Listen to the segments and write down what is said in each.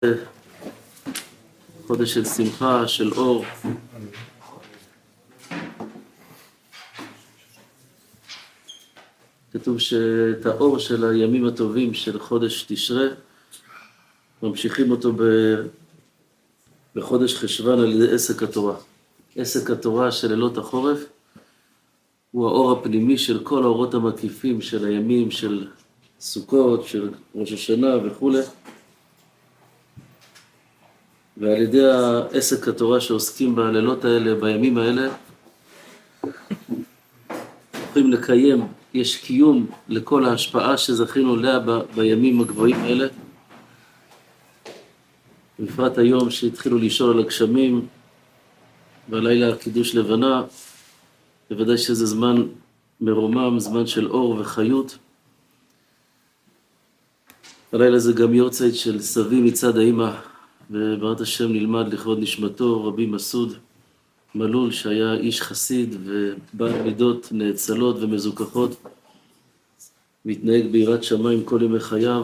חודש של שמחה, של אור. כתוב שאת האור של הימים הטובים של חודש תשרה, ממשיכים אותו בחודש חשוון על ידי עסק התורה. עסק התורה של לילות החורף הוא האור הפנימי של כל האורות המקיפים של הימים של סוכות, של ראש השנה וכו'. ועל ידי העסק התורה שעוסקים בלילות האלה, בימים האלה, יכולים לקיים, יש קיום לכל ההשפעה שזכינו לה בימים הגבוהים האלה. בפרט היום שהתחילו לישון על הגשמים, והלילה קידוש לבנה, בוודאי שזה זמן מרומם, זמן של אור וחיות. הלילה זה גם יורצייט של סבי מצד האמא, ובעזרת השם נלמד לכבוד נשמתו רבי מסעוד מלול, שהיה איש חסיד ובעל מידות נאצלות ומזוכחות, והתנהג ביראת שמיים כל ימי חייו,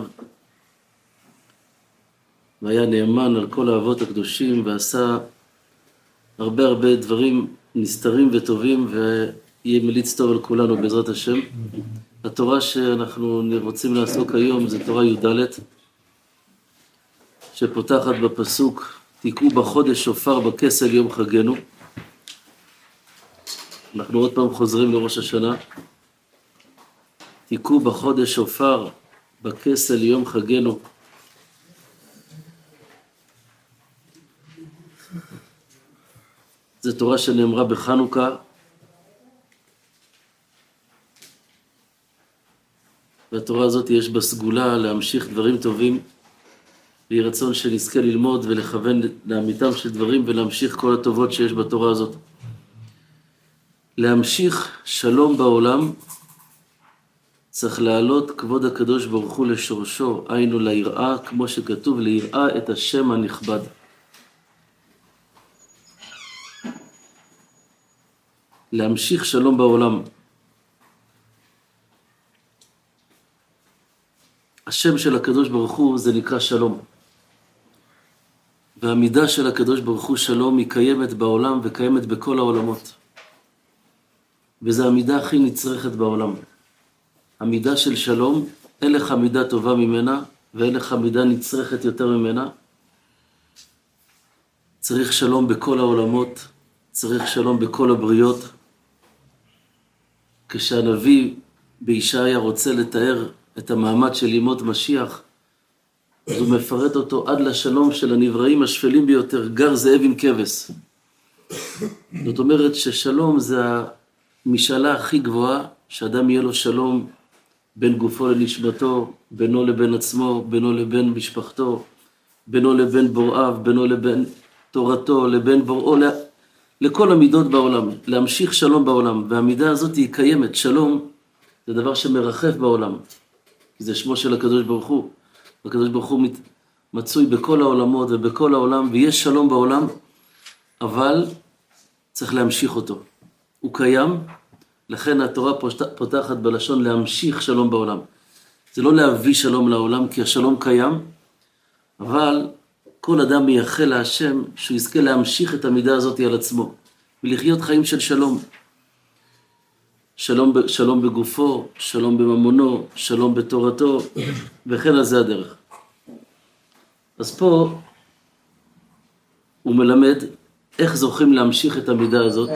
והיה נאמן על כל האבות הקדושים, ועשה הרבה דברים נסתרים וטובים, ויהיה מליץ טוב על כולנו בעזרת השם. התורה שאנחנו רוצים לעסוק היום זה תורה י"ד, שפותחת בפסוק, תקעו בחודש שופר בכסל יום חגנו. אנחנו עוד פעם חוזרים לראש השנה. תקעו בחודש שופר בכסל יום חגנו. זו תורה שנאמרה בחנוכה, והתורה הזאת יש בה סגולה להמשיך דברים טובים, ויהי רצון שנזכה ללמוד ולכוון לאמיתם של דברים ולהמשיך כל הטובות שיש בתורה הזאת. להמשיך שלום בעולם צריך להעלות כבוד הקדוש ברוך הוא לשורשו, היינו ליראה, כמו שכתוב, ליראה את השם הנכבד. להמשיך שלום בעולם. השם של הקדוש ברוך הוא זה נקרא שלום. והמידה של הקדוש ברוך הוא שלום היא קיימת בעולם וקיימת בכל העולמות. וזו המידה הכי נצרכת בעולם. המידה של שלום, אין לך מידה טובה ממנה ואין לך מידה נצרכת יותר ממנה. צריך שלום בכל העולמות, צריך שלום בכל הבריות. כשהנביא בישעיה רוצה לתאר את המעמד של ימות משיח, אז הוא מפרט אותו עד לשלום של הנבראים השפלים ביותר, גר זאב עם כבש. זאת אומרת ששלום זה המשאלה הכי גבוהה, שאדם יהיה לו שלום בין גופו לנשמתו, בינו לבין עצמו, בינו לבין משפחתו, בינו לבין בוראיו, בינו לבין תורתו, לבין בוראו, לכל המידות בעולם, להמשיך שלום בעולם. והמידה הזאת היא קיימת, שלום זה דבר שמרחף בעולם, כי זה שמו של הקדוש ברוך הוא. הקדוש ברוך הוא מצוי בכל העולמות ובכל העולם, ויש שלום בעולם, אבל צריך להמשיך אותו. הוא קיים, לכן התורה פותחת בלשון להמשיך שלום בעולם. זה לא להביא שלום לעולם, כי השלום קיים, אבל כל אדם מייחל להשם שהוא יזכה להמשיך את המידה הזאת על עצמו, ולחיות חיים של שלום. שלום בגופו, שלום בממונו, שלום בתורתו, וכן על זה הדרך. אז פה הוא מלמד איך זוכים להמשיך את המידה הזאת.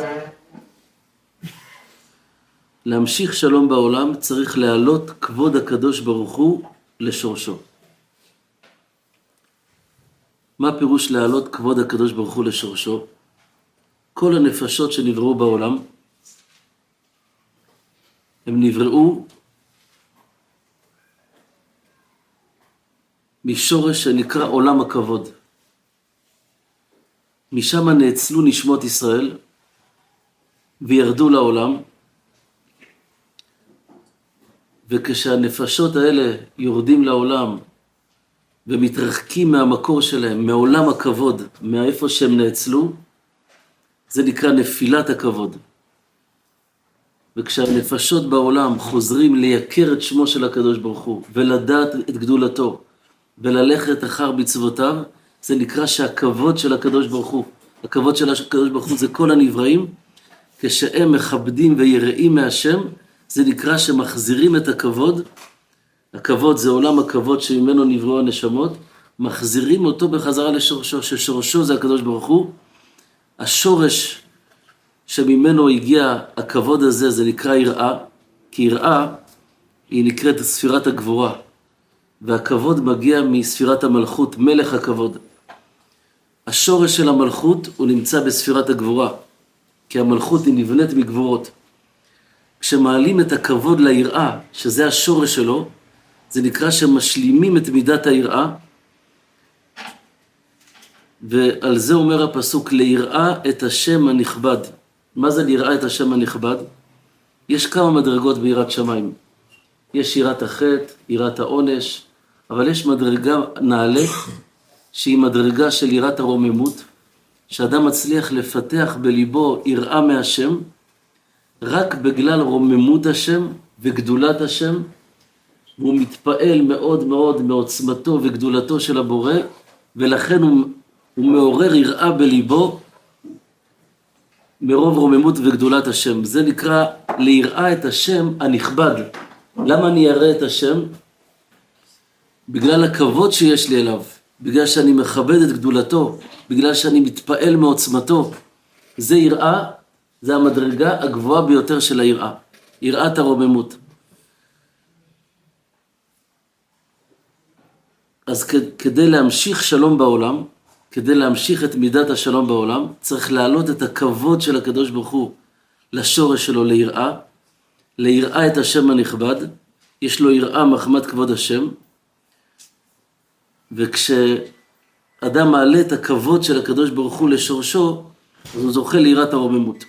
להמשיך שלום בעולם צריך להעלות כבוד הקדוש ברוך הוא לשורשו. מה פירוש להעלות כבוד הקדוש ברוך הוא לשורשו? כל הנפשות שנבראו בעולם, הם נבראו משורש שנקרא עולם הכבוד. משם נאצלו נשמות ישראל וירדו לעולם, וכשהנפשות האלה יורדים לעולם ומתרחקים מהמקור שלהם, מעולם הכבוד, מאיפה שהם נאצלו, זה נקרא נפילת הכבוד. וכשהנפשות בעולם חוזרים לייקר את שמו של הקדוש ברוך הוא ולדעת את גדולתו וללכת אחר מצוותיו, זה נקרא שהכבוד של הקדוש ברוך הוא, הכבוד של הקדוש ברוך הוא זה כל הנבראים, כשהם מכבדים ויראים מהשם, זה נקרא שמחזירים את הכבוד, הכבוד זה עולם הכבוד שממנו נבראו הנשמות, מחזירים אותו בחזרה לשורשו, ששורשו זה הקדוש ברוך הוא, השורש שממנו הגיע הכבוד הזה, זה נקרא יראה, כי יראה היא נקראת ספירת הגבורה, והכבוד מגיע מספירת המלכות, מלך הכבוד. השורש של המלכות הוא נמצא בספירת הגבורה, כי המלכות היא נבנית מגבורות. כשמעלים את הכבוד ליראה, שזה השורש שלו, זה נקרא שמשלימים את מידת היראה, ועל זה אומר הפסוק, ליראה את השם הנכבד. מה זה ליראה את השם הנכבד? יש כמה מדרגות ביראת שמיים. יש יראת החטא, יראת העונש, אבל יש מדרגה נעלה, שהיא מדרגה של יראת הרוממות, שאדם מצליח לפתח בליבו יראה מהשם, רק בגלל רוממות השם וגדולת השם, והוא מתפעל מאוד מאוד מעוצמתו וגדולתו של הבורא, ולכן הוא מעורר יראה בליבו, מרוב רוממות וגדולת השם. זה נקרא ליראה את השם הנכבד. למה אני אראה את השם? בגלל הכבוד שיש לי אליו, בגלל שאני מכבד את גדולתו, בגלל שאני מתפעל מעוצמתו. זה יראה, זה המדרגה הגבוהה ביותר של היראה, יראת הרוממות. אז כדי להמשיך שלום בעולם, כדי להמשיך את מידת השלום בעולם, צריך להעלות את הכבוד של הקדוש ברוך הוא לשורש שלו ליראה, ליראה את השם הנכבד, יש לו יראה מחמת כבוד השם, וכשאדם מעלה את הכבוד של הקדוש ברוך הוא לשורשו, אז הוא זוכה ליראת הרוממות.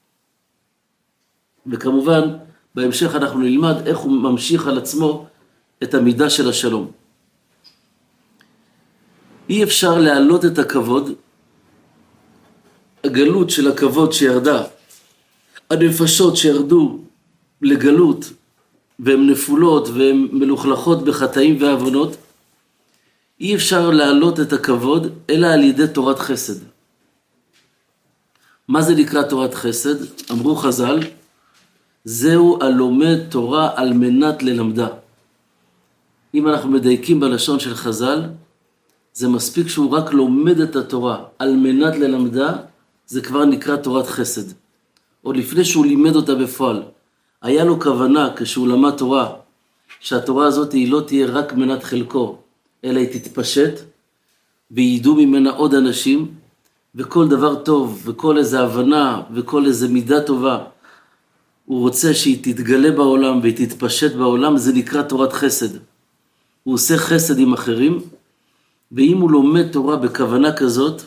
וכמובן, בהמשך אנחנו נלמד איך הוא ממשיך על עצמו את המידה של השלום. אי אפשר להעלות את הכבוד, הגלות של הכבוד שירדה, הנפשות שירדו לגלות, והן נפולות והן מלוכלכות בחטאים ועוונות, אי אפשר להעלות את הכבוד אלא על ידי תורת חסד. מה זה נקרא תורת חסד? אמרו חז"ל, זהו הלומד תורה על מנת ללמדה. אם אנחנו מדייקים בלשון של חז"ל, זה מספיק שהוא רק לומד את התורה על מנת ללמדה, זה כבר נקרא תורת חסד. עוד לפני שהוא לימד אותה בפועל, היה לו כוונה כשהוא למד תורה, שהתורה הזאת היא לא תהיה רק מנת חלקו, אלא היא תתפשט, וידעו ממנה עוד אנשים, וכל דבר טוב, וכל איזו הבנה, וכל איזו מידה טובה, הוא רוצה שהיא תתגלה בעולם, והיא תתפשט בעולם, זה נקרא תורת חסד. הוא עושה חסד עם אחרים, ואם הוא לומד תורה בכוונה כזאת,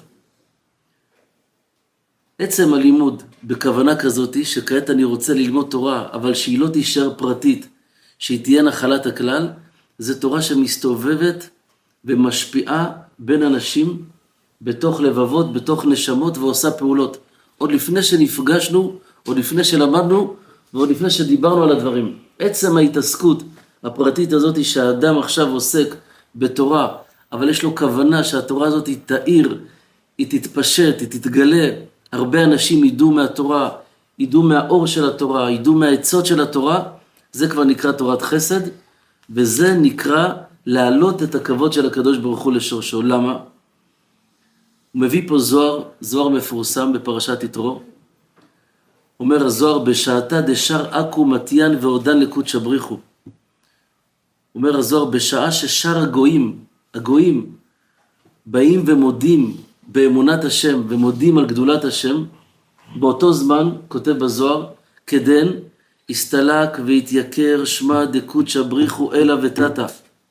עצם הלימוד בכוונה כזאת, שכעת אני רוצה ללמוד תורה, אבל שהיא לא תישאר פרטית, שהיא תהיה נחלת הכלל, זה תורה שמסתובבת ומשפיעה בין אנשים, בתוך לבבות, בתוך נשמות, ועושה פעולות. עוד לפני שנפגשנו, עוד לפני שלמדנו, ועוד לפני שדיברנו על הדברים. עצם ההתעסקות הפרטית הזאת, שהאדם עכשיו עוסק בתורה, אבל יש לו כוונה שהתורה הזאת היא תאיר, היא תתפשט, היא תתגלה. הרבה אנשים ידעו מהתורה, ידעו מהאור של התורה, ידעו מהעצות של התורה, זה כבר נקרא תורת חסד, וזה נקרא להעלות את הכבוד של הקדוש ברוך הוא לשורשו. למה? הוא מביא פה זוהר מפורסם בפרשת יתרו, אומר הזוהר, בשעתה דשר אקו מתיין ועודן לקודש בריחו. אומר הזוהר, בשעה ששר הגויים באים ומודים באמונת השם ומודים על גדולת השם, באותו זמן, כותב בזוהר, כדן הסתלק והתייקר שמה דקודש בריחו אלה ותתה.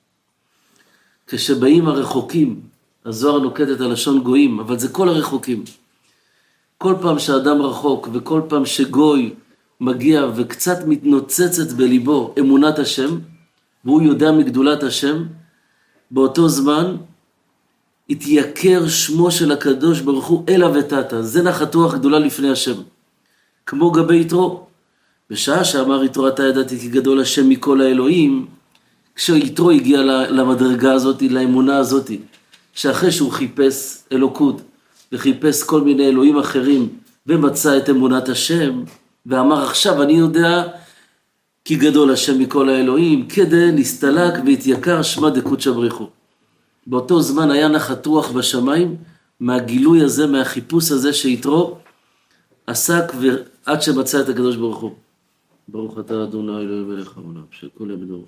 כשבאים הרחוקים, הזוהר נוקט את הלשון גויים, אבל זה כל הרחוקים. כל פעם שאדם רחוק וכל פעם שגוי מגיע וקצת מתנוצצת בליבו אמונת השם, והוא יודע מגדולת השם, באותו זמן התייקר שמו של הקדוש ברוך הוא אלה ותתה. זה נחתו הגדולה לפני השם. כמו גבי יתרו. בשעה שאמר יתרו אתה ידעתי כי גדול השם מכל האלוהים, כשיתרו הגיע למדרגה הזאת, לאמונה הזאת, שאחרי שהוא חיפש אלוקות, וחיפש כל מיני אלוהים אחרים, ומצא את אמונת השם, ואמר עכשיו אני יודע, כי גדול השם מכל האלוהים, כדי נסתלק והתייקר שמה דקודשא בריך הוא. באותו זמן היה נחת רוח בשמיים, מהגילוי הזה, מהחיפוש הזה שיתרו, עסק ועד שמצא את הקדוש ברוך הוא. ברוך אתה אדוני אלוהים מלך העולם, שכל יבדור.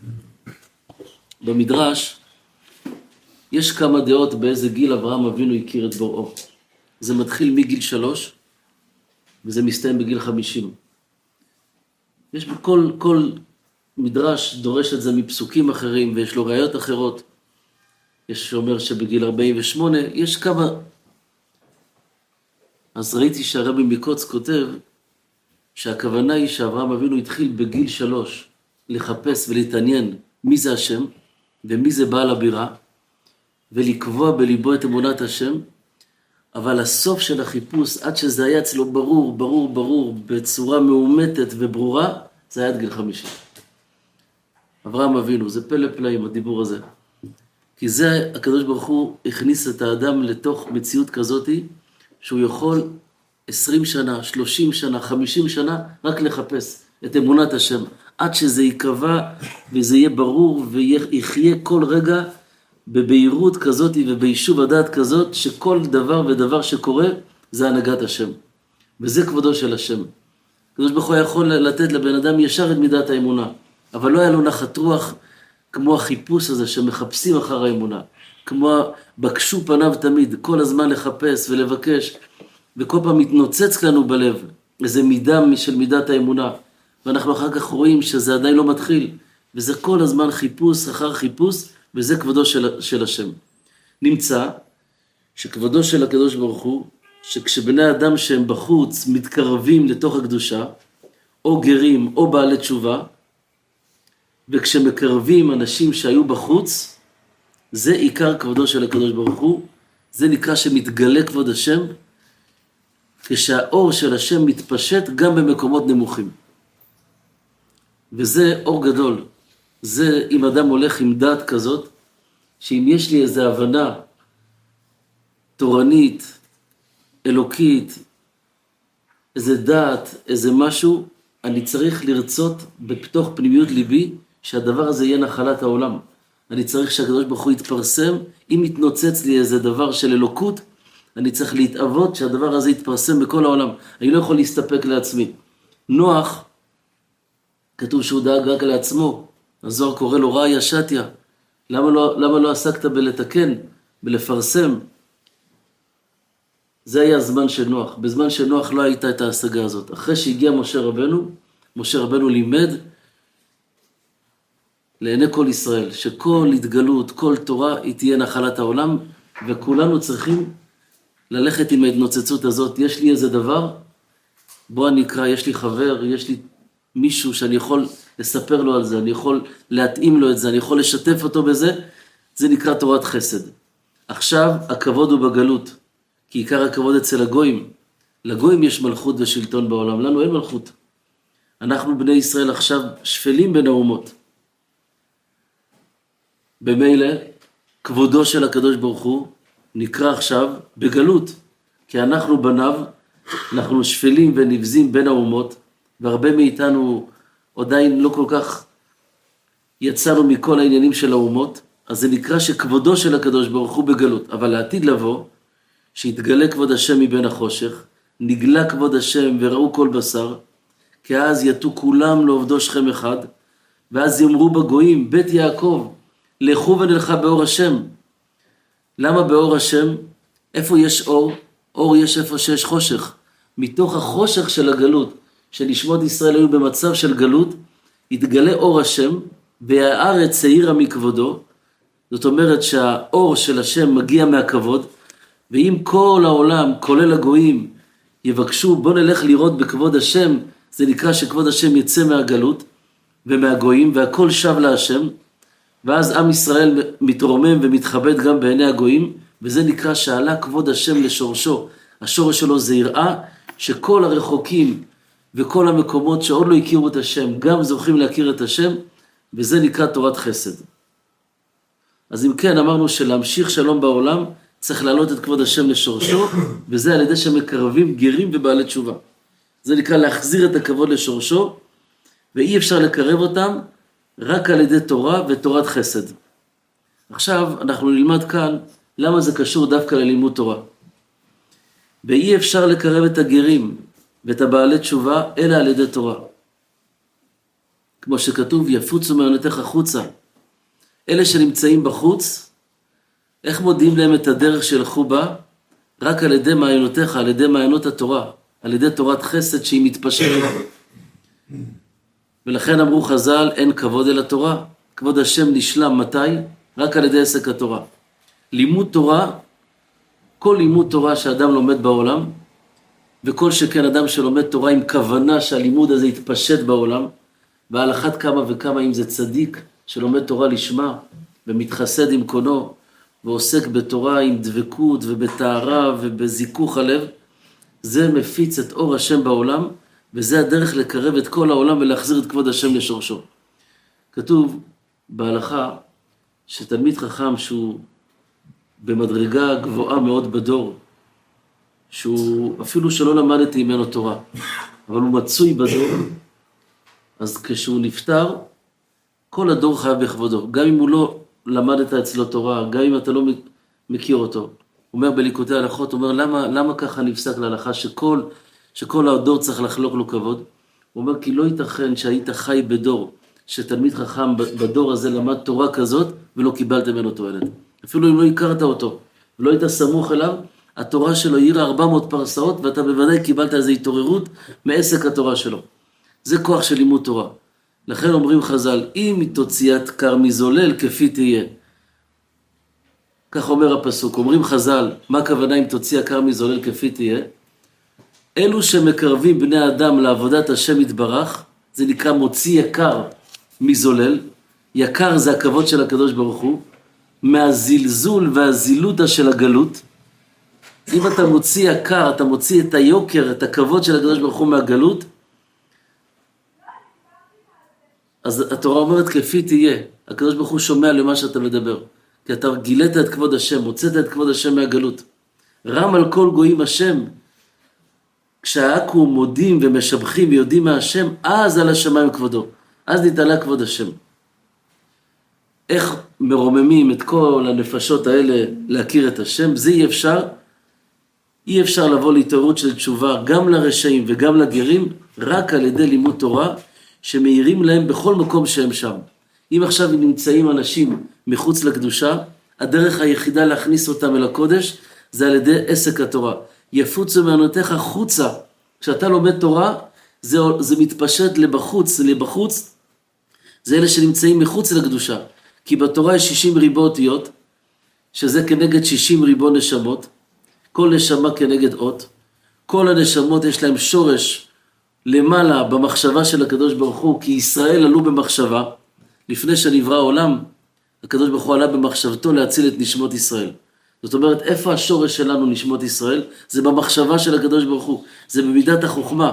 במדרש, יש כמה דעות באיזה גיל אברהם אבינו הכיר את בוראו. זה מתחיל מגיל 3, וזה מסתיים בגיל 50. יש כל מדרש דורש את זה מפסוקים אחרים, ויש לו ראיות אחרות. יש שאומר שבגיל 48, יש כמה... אז ראיתי שהרבי מקוץ כותב, שהכוונה היא שאברהם אבינו התחיל בגיל 3, לחפש ולהתעניין מי זה השם, ומי זה בעל הבירה, ולקבוע בליבו את אמונת השם, אבל הסוף של החיפוש, עד שזה היה אצלו ברור, בצורה מאומתת וברורה, זה היה עד גיל 50. אברהם אבינו, זה פלא פלאים הדיבור הזה. כי זה, הקדוש ברוך הוא הכניס את האדם לתוך מציאות כזאת, שהוא יכול 20 שנה, 30 שנה, 50 שנה, רק לחפש את אמונת השם, עד שזה יקבע וזה יהיה ברור ויחיה כל רגע בבהירות כזאת וביישוב הדעת כזאת, שכל דבר ודבר שקורה זה הנהגת השם. וזה כבודו של השם. הקדוש ברוך הוא יכול לתת לבן אדם ישר את מידת האמונה, אבל לא היה לו נחת רוח כמו החיפוש הזה שמחפשים אחר האמונה, כמו בקשו פניו תמיד, כל הזמן לחפש ולבקש, וכל פעם מתנוצץ לנו בלב איזה מידה של מידת האמונה, ואנחנו אחר כך רואים שזה עדיין לא מתחיל, וזה כל הזמן חיפוש אחר חיפוש, וזה כבודו של השם. נמצא שכבודו של הקדוש ברוך הוא, שכשבני אדם שהם בחוץ מתקרבים לתוך הקדושה, או גרים או בעלי תשובה, וכשמקרבים אנשים שהיו בחוץ, זה עיקר כבודו של הקדוש ברוך הוא, זה נקרא שמתגלה כבוד השם, כשהאור של השם מתפשט גם במקומות נמוכים. וזה אור גדול. זה אם אדם הולך עם דעת כזאת, שאם יש לי איזו הבנה תורנית, אלוקית, איזה דעת, איזה משהו, אני צריך לרצות בתוך פנימיות ליבי, שהדבר הזה יהיה נחלת העולם. אני צריך שהקדוש ברוך הוא יתפרסם, אם יתנוצץ לי איזה דבר של אלוקות, אני צריך להתאבות שהדבר הזה יתפרסם בכל העולם. אני לא יכול להסתפק לעצמי. נוח, כתוב שהוא דאג רק לעצמו, הזוהר קורא לו רע ישתיה. למה לא עסקת בלתקן, בלפרסם? זה היה הזמן של נוח. בזמן של נוח לא הייתה את ההשגה הזאת. אחרי שהגיע משה רבנו לימד לעיני כל ישראל, שכל התגלות, כל תורה, היא תהיה נחלת העולם, וכולנו צריכים ללכת עם ההתנוצצות הזאת. יש לי איזה דבר, בוא אני אקרא, יש לי חבר, יש לי מישהו שאני יכול לספר לו על זה, אני יכול להתאים לו את זה, אני יכול לשתף אותו בזה, זה נקרא תורת חסד. עכשיו הכבוד הוא בגלות, כי עיקר הכבוד אצל הגויים. לגויים יש מלכות ושלטון בעולם, לנו אין מלכות. אנחנו בני ישראל עכשיו שפלים בין האומות. במילא, כבודו של הקדוש ברוך הוא נקרא עכשיו בגלות, כי אנחנו בניו, אנחנו שפלים ונבזים בין האומות, והרבה מאיתנו עדיין לא כל כך יצאנו מכל העניינים של האומות, אז זה נקרא שכבודו של הקדוש ברוך הוא בגלות. אבל לעתיד לבוא, שיתגלה כבוד השם מבין החושך, נגלה כבוד השם וראו כל בשר, כי אז יתו כולם לעובדו שכם אחד, ואז יאמרו בגויים, בית יעקב, לכו ונלכה באור השם. למה באור השם? איפה יש אור? אור יש איפה שיש חושך. מתוך החושך של הגלות, שנשמות ישראל היו במצב של גלות, יתגלה אור השם, והארץ העירה מכבודו. זאת אומרת שהאור של השם מגיע מהכבוד, ואם כל העולם, כולל הגויים, יבקשו, בוא נלך לראות בכבוד השם, זה נקרא שכבוד השם יצא מהגלות ומהגויים, והכל שב להשם, ואז עם ישראל מתרומם ומתכבד גם בעיני הגויים, וזה נקרא שעלה כבוד השם לשורשו. השורש שלו זה יראה שכל הרחוקים וכל המקומות שעוד לא הכירו את השם, גם זוכים להכיר את השם, וזה נקרא תורת חסד. אז אם כן, אמרנו שלהמשיך שלום בעולם, צריך להעלות את כבוד השם לשורשו, וזה על ידי שמקרבים גרים ובעלי תשובה. זה נקרא להחזיר את הכבוד לשורשו, ואי אפשר לקרב אותם רק על ידי תורה ותורת חסד. עכשיו אנחנו נלמד כאן למה זה קשור דווקא ללימוד תורה. ואי אפשר לקרב את הגרים ואת הבעלי תשובה אלא על ידי תורה. כמו שכתוב, יפוצו מעיינותיך חוצה. אלה שנמצאים בחוץ, איך מודיעים להם את הדרך שילכו בה? רק על ידי מעיינותיך, על ידי מעיינות התורה, על ידי תורת חסד שהיא מתפשטת. ולכן אמרו חז"ל, אין כבוד אל התורה. כבוד השם נשלם מתי? רק על ידי עסק התורה. לימוד תורה, כל לימוד תורה שאדם לומד בעולם, וכל שכן אדם שלומד תורה עם כוונה שהלימוד הזה יתפשט בעולם, ועל אחת כמה וכמה אם זה צדיק שלומד תורה לשמה, ומתחסד עם קונו, ועוסק בתורה עם דבקות ובטהרה ובזיכוך הלב, זה מפיץ את אור השם בעולם, וזה הדרך לקרב את כל העולם ולהחזיר את כבוד השם לשורשו. כתוב בהלכה שתלמיד חכם שהוא במדרגה גבוהה מאוד בדור, שהוא אפילו שלא למדתי ממנו תורה, אבל הוא מצוי בדור, אז כשהוא נפטר, כל הדור חייב בכבודו. גם אם הוא לא למדת אצלו תורה, גם אם אתה לא מכיר אותו. הוא אומר בליקוטי הלכות, הוא אומר למה ככה נפסק להלכה שכל הדור צריך לחלוק לו כבוד? הוא אומר כי לא ייתכן שהיית חי בדור, שתלמיד חכם בדור הזה למד תורה כזאת ולא קיבלת ממנו תועלת. אפילו אם לא הכרת אותו ולא היית סמוך אליו, התורה שלו העירה 400 פרסאות ואתה בוודאי קיבלת איזו התעוררות מעסק התורה שלו. זה כוח של לימוד תורה. לכן אומרים חז"ל, אם תוציאת קר מזולל כפי תהיה. כך אומר הפסוק, אומרים חז"ל, מה הכוונה אם תוציא קר מזולל כפי תהיה? אלו שמקרבים בני אדם לעבודת השם יתברך, זה נקרא מוציא יקר מזולל. יקר זה הכבוד של הקדוש ברוך הוא, מהזלזול והזילודה של הגלות. אם אתה מוציא יקר, אתה מוציא את היוקר, את הכבוד של הקדוש ברוך הוא מהגלות, אז התורה אומרת כפי תהיה, הקדוש ברוך הוא שומע למה שאתה מדבר, כי אתה גילית את כבוד השם, הוצאת את כבוד השם מהגלות. רם על כל גויים השם, כשהעכו מודים ומשבחים ויודעים מהשם, אז על השמיים כבודו, אז נתעלה כבוד השם. איך מרוממים את כל הנפשות האלה להכיר את השם? זה אי אפשר לבוא להתעוררות של תשובה גם לרשעים וגם לגרים, רק על ידי לימוד תורה, שמאירים להם בכל מקום שהם שם. אם עכשיו נמצאים אנשים מחוץ לקדושה, הדרך היחידה להכניס אותם אל הקודש, זה על ידי עסק התורה. יפוצו מעיינותיך חוצה. כשאתה לומד תורה, זה מתפשט לבחוץ, זה אלה שנמצאים מחוץ לקדושה. כי בתורה יש 60 ריבו אותיות, שזה כנגד 60 ריבו נשמות, כל נשמה כנגד אות, כל הנשמות יש להם שורש למעלה במחשבה של הקדוש ברוך הוא, כי ישראל עלו במחשבה, לפני שנברא העולם, הקדוש ברוך הוא עלה במחשבתו להציל את נשמות ישראל. זאת אומרת, איפה השורש שלנו נשמות ישראל? זה במחשבה של הקדוש ברוך הוא, זה במידת החוכמה.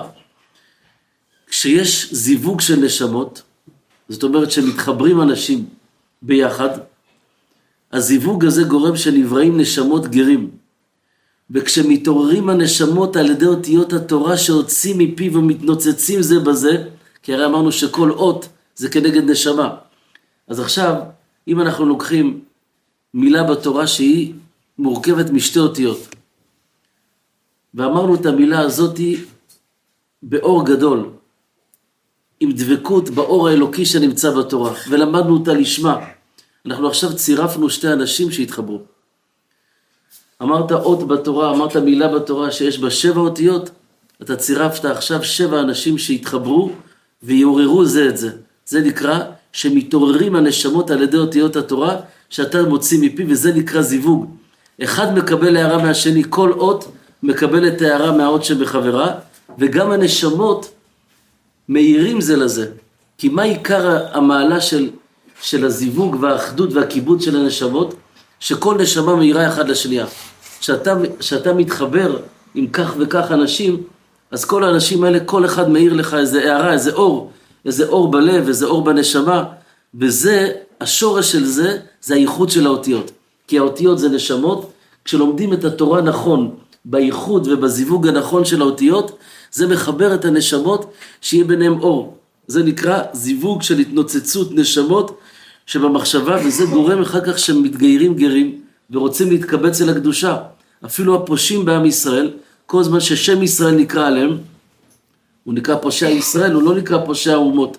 כשיש זיווג של נשמות, זאת אומרת שמתחברים אנשים ביחד, הזיווג הזה גורם שנבראים נשמות גרים. וכשמתעוררים הנשמות על ידי אותיות התורה שהוצאים מפיו ומתנוצצים זה בזה, כי הרי אמרנו שכל אות זה כנגד נשמה. אז עכשיו, אם אנחנו לוקחים מילה בתורה שהיא מורכבת משתי אותיות, ואמרנו את המילה הזאת באור גדול, עם דבקות באור האלוקי שנמצא בתורה, ולמדנו אותה לשמה. אנחנו עכשיו צירפנו שתי אנשים שהתחברו. אמרת אות בתורה, אמרת מילה בתורה שיש בה 7 אותיות, אתה צירפת עכשיו 7 אנשים שהתחברו ויעוררו זה את זה. זה נקרא שמתעוררים הנשמות על ידי אותיות התורה שאתה מוציא מפי, וזה נקרא זיווג. אחד מקבל הערה מהשני, כל אות מקבל את הערה מהאות שבחברה, וגם הנשמות מאירים זה לזה. כי מה עיקר המעלה של הזיווג והאחדות והכיבוד של הנשמות? שכל נשמה מאירה אחד לשנייה. כשאתה מתחבר עם כך וכך אנשים, אז כל האנשים האלה, כל אחד מאיר לך איזה הערה, איזה אור בלב, איזה אור בנשמה, וזה, השורש של זה, זה הייחוד של האותיות. כי האותיות זה נשמות, כשלומדים את התורה נכון, בייחוד ובזיווג הנכון של האותיות, זה מחבר את הנשמות שיהיה ביניהם אור. זה נקרא זיווג של התנוצצות נשמות שבמחשבה, וזה גורם אחר כך שמתגיירים גרים ורוצים להתקבץ אל הקדושה. אפילו הפושעים בעם ישראל, כל זמן ששם ישראל נקרא עליהם, הוא נקרא פושע ישראל, הוא לא נקרא פושע האומות.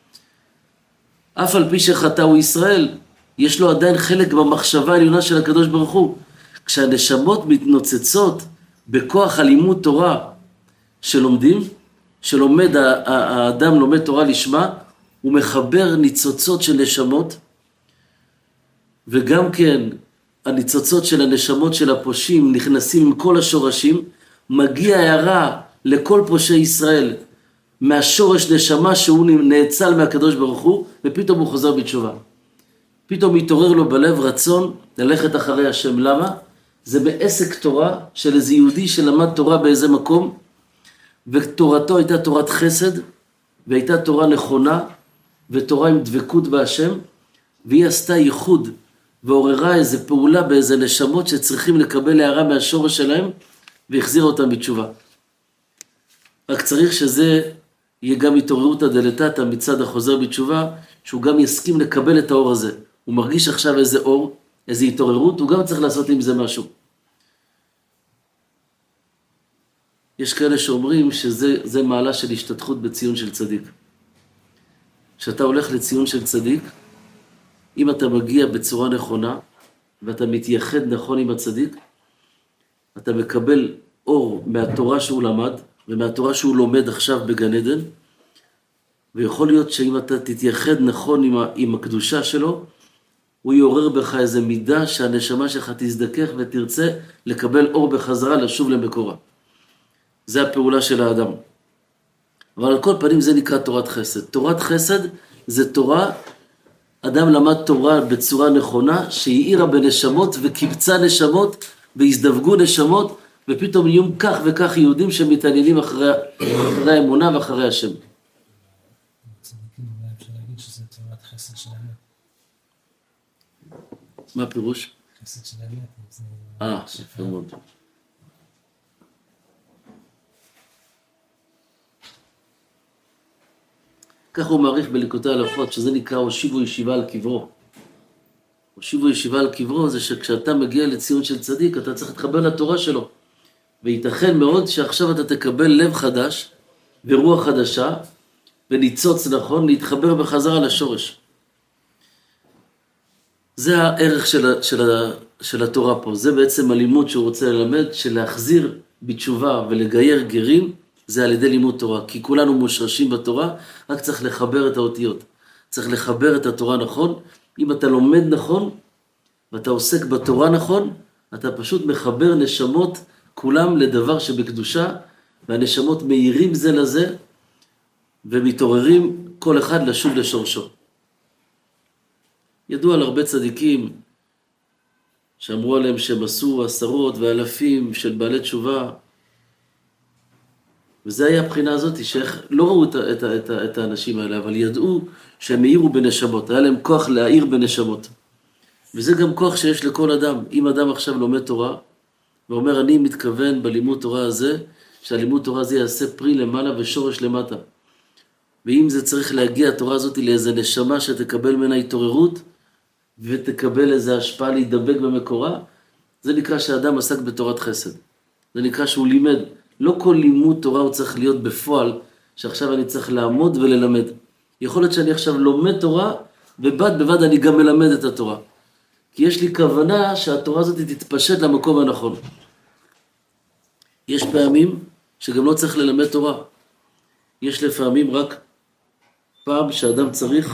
אף על פי שחטא הוא ישראל, יש לו עדיין חלק במחשבה העליונה של הקדוש ברוך הוא. כשהנשמות מתנוצצות בכוח הלימוד תורה שלומדים, שלומד האדם לומד תורה לשמה, הוא מחבר ניצוצות של נשמות, וגם כן הניצוצות של הנשמות של הפושעים נכנסים עם כל השורשים, מגיע הערה לכל פושעי ישראל מהשורש נשמה שהוא נאצל מהקדוש ברוך הוא, ופתאום הוא חוזר בתשובה. פתאום מתעורר לו בלב רצון ללכת אחרי השם. למה? זה בעסק תורה של איזה יהודי שלמד תורה באיזה מקום, ותורתו הייתה תורת חסד, והייתה תורה נכונה, ותורה עם דבקות בהשם, והיא עשתה ייחוד, ועוררה איזה פעולה באיזה נשמות שצריכים לקבל הערה מהשורש שלהם, והחזיר אותם בתשובה. רק צריך שזה יהיה גם התעוררות הדלתתא מצד החוזר בתשובה, שהוא גם יסכים לקבל את האור הזה. הוא מרגיש עכשיו איזה אור, איזה התעוררות, הוא גם צריך לעשות עם זה משהו. יש כאלה שאומרים שזה מעלה של השתתחות בציון של צדיק. כשאתה הולך לציון של צדיק, אם אתה מגיע בצורה נכונה, ואתה מתייחד נכון עם הצדיק, אתה מקבל אור מהתורה שהוא למד, ומהתורה שהוא לומד עכשיו בגן עדן, ויכול להיות שאם אתה תתייחד נכון עם הקדושה שלו, הוא יעורר בך איזה מידה שהנשמה שלך תזדכך ותרצה לקבל אור בחזרה, לשוב למקורה. זה הפעולה של האדם. אבל על כל פנים זה נקרא תורת חסד. תורת חסד זה תורה, אדם למד תורה בצורה נכונה, שהאירה בנשמות וקיבצה נשמות והזדווגו נשמות, ופתאום יהיו כך וכך יהודים שמתעניינים אחרי האמונה ואחרי השם. אפשר להגיד שזה תורת חסד של האמת. מה הפירוש? חסד של האמת. יפה מאוד. כך הוא מעריך בליקוטי הלכות, שזה נקרא הושיבו ישיבה על קברו. הושיבו ישיבה על קברו זה שכשאתה מגיע לציון של צדיק, אתה צריך להתחבר לתורה שלו. וייתכן מאוד שעכשיו אתה תקבל לב חדש ורוח חדשה, וניצוץ נכון להתחבר בחזרה לשורש. זה הערך של התורה פה. זה בעצם הלימוד שהוא רוצה ללמד, שלהחזיר בתשובה ולגייר גרים, זה על ידי לימוד תורה. כי כולנו מושרשים בתורה, רק צריך לחבר את האותיות. צריך לחבר את התורה נכון. אם אתה לומד נכון, ואתה עוסק בתורה נכון, אתה פשוט מחבר נשמות כולם לדבר שבקדושה, והנשמות מאירים זה לזה, ומתעוררים כל אחד לשוב לשורשו. ידוע על הרבה צדיקים שאמרו עליהם שהם עשו עשרות ואלפים של בעלי תשובה, וזה היה הבחינה הזאת שלא ראו את האנשים האלה, אבל ידעו שהם העירו בנשמות, היה להם כוח להעיר בנשמות. וזה גם כוח שיש לכל אדם. אם אדם עכשיו לומד תורה, ואומר אני מתכוון בלימוד תורה הזה, שהלימוד תורה הזה יעשה פרי למעלה ושורש למטה. ואם זה צריך להגיע התורה הזאת לאיזה נשמה שתקבל ממנה התעוררות, ותקבל איזה השפעה להידבק במקורה, זה נקרא שהאדם עסק בתורת חסד. זה נקרא שהוא לימד. לא כל לימוד תורה הוא צריך להיות בפועל, שעכשיו אני צריך לעמוד וללמד. יכול להיות שאני עכשיו לומד תורה, ובד בבד אני גם מלמד את התורה. כי יש לי כוונה שהתורה הזאת תתפשט למקום הנכון. יש פעמים שגם לא צריך ללמד תורה. יש לפעמים רק פעם שאדם צריך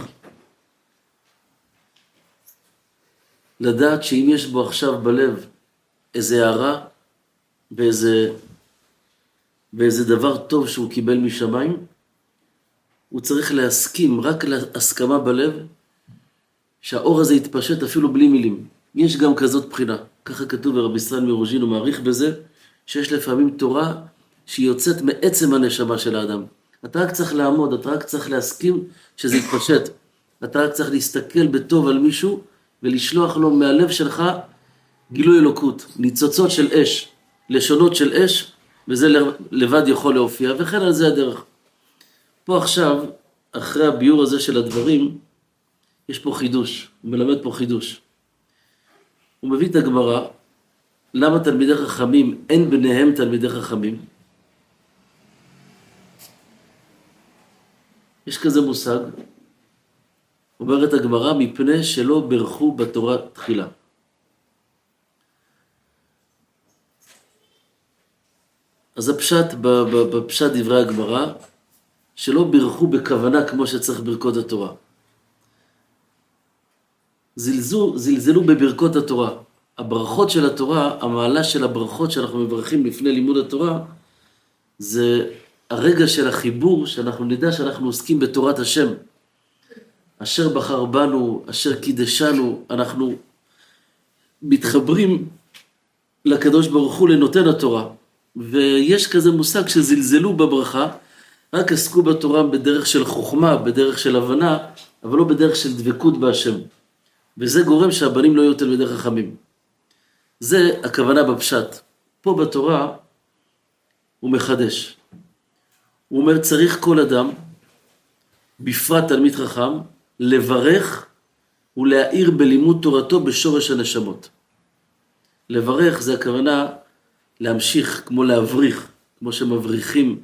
לדעת שאם יש בו עכשיו בלב איזה הערה, באיזה דבר טוב שהוא קיבל משמיים, הוא צריך להסכים רק להסכמה בלב, שהאור הזה יתפשט אפילו בלי מילים. יש גם כזאת בחינה. ככה כתוב ברבי ישראל מרוז'ין, הוא מעריך בזה, שיש לפעמים תורה שהיא יוצאת מעצם הנשמה של האדם. אתה רק צריך לעמוד, אתה רק צריך להסכים שזה יתפשט. אתה רק צריך להסתכל בטוב על מישהו, ולשלוח לו מהלב שלך גילוי אלוקות, ניצוצות של אש, לשונות של אש, וזה לבד יכול להופיע, וכן על זה הדרך. פה עכשיו, אחרי הביור הזה של הדברים, יש פה חידוש, הוא מלמד פה חידוש. הוא מביא את הגמרא, למה תלמידי חכמים, אין ביניהם תלמידי חכמים? יש כזה מושג, אומרת הגמרא, מפני שלא ברכו בתורה תחילה. אז הפשט, בפשט דברי הגמרא, שלא ברכו בכוונה כמו שצריך ברכות התורה. זלזלו בברכות התורה. הברכות של התורה, המעלה של הברכות שאנחנו מברכים לפני לימוד התורה, זה הרגע של החיבור, שאנחנו נדע שאנחנו עוסקים בתורת השם. אשר בחר בנו, אשר קידשנו, אנחנו מתחברים לקדוש ברוך הוא לנותן התורה. ויש כזה מושג שזלזלו בברכה, רק עסקו בתורה בדרך של חוכמה, בדרך של הבנה, אבל לא בדרך של דבקות בהשם. וזה גורם שהבנים לא יהיו תלמידי חכמים. זה הכוונה בפשט. פה בתורה הוא מחדש. הוא אומר, צריך כל אדם, בפרט תלמיד חכם, לברך ולהאיר בלימוד תורתו בשורש הנשמות. לברך זה הכוונה להמשיך, כמו להבריך, כמו שמבריחים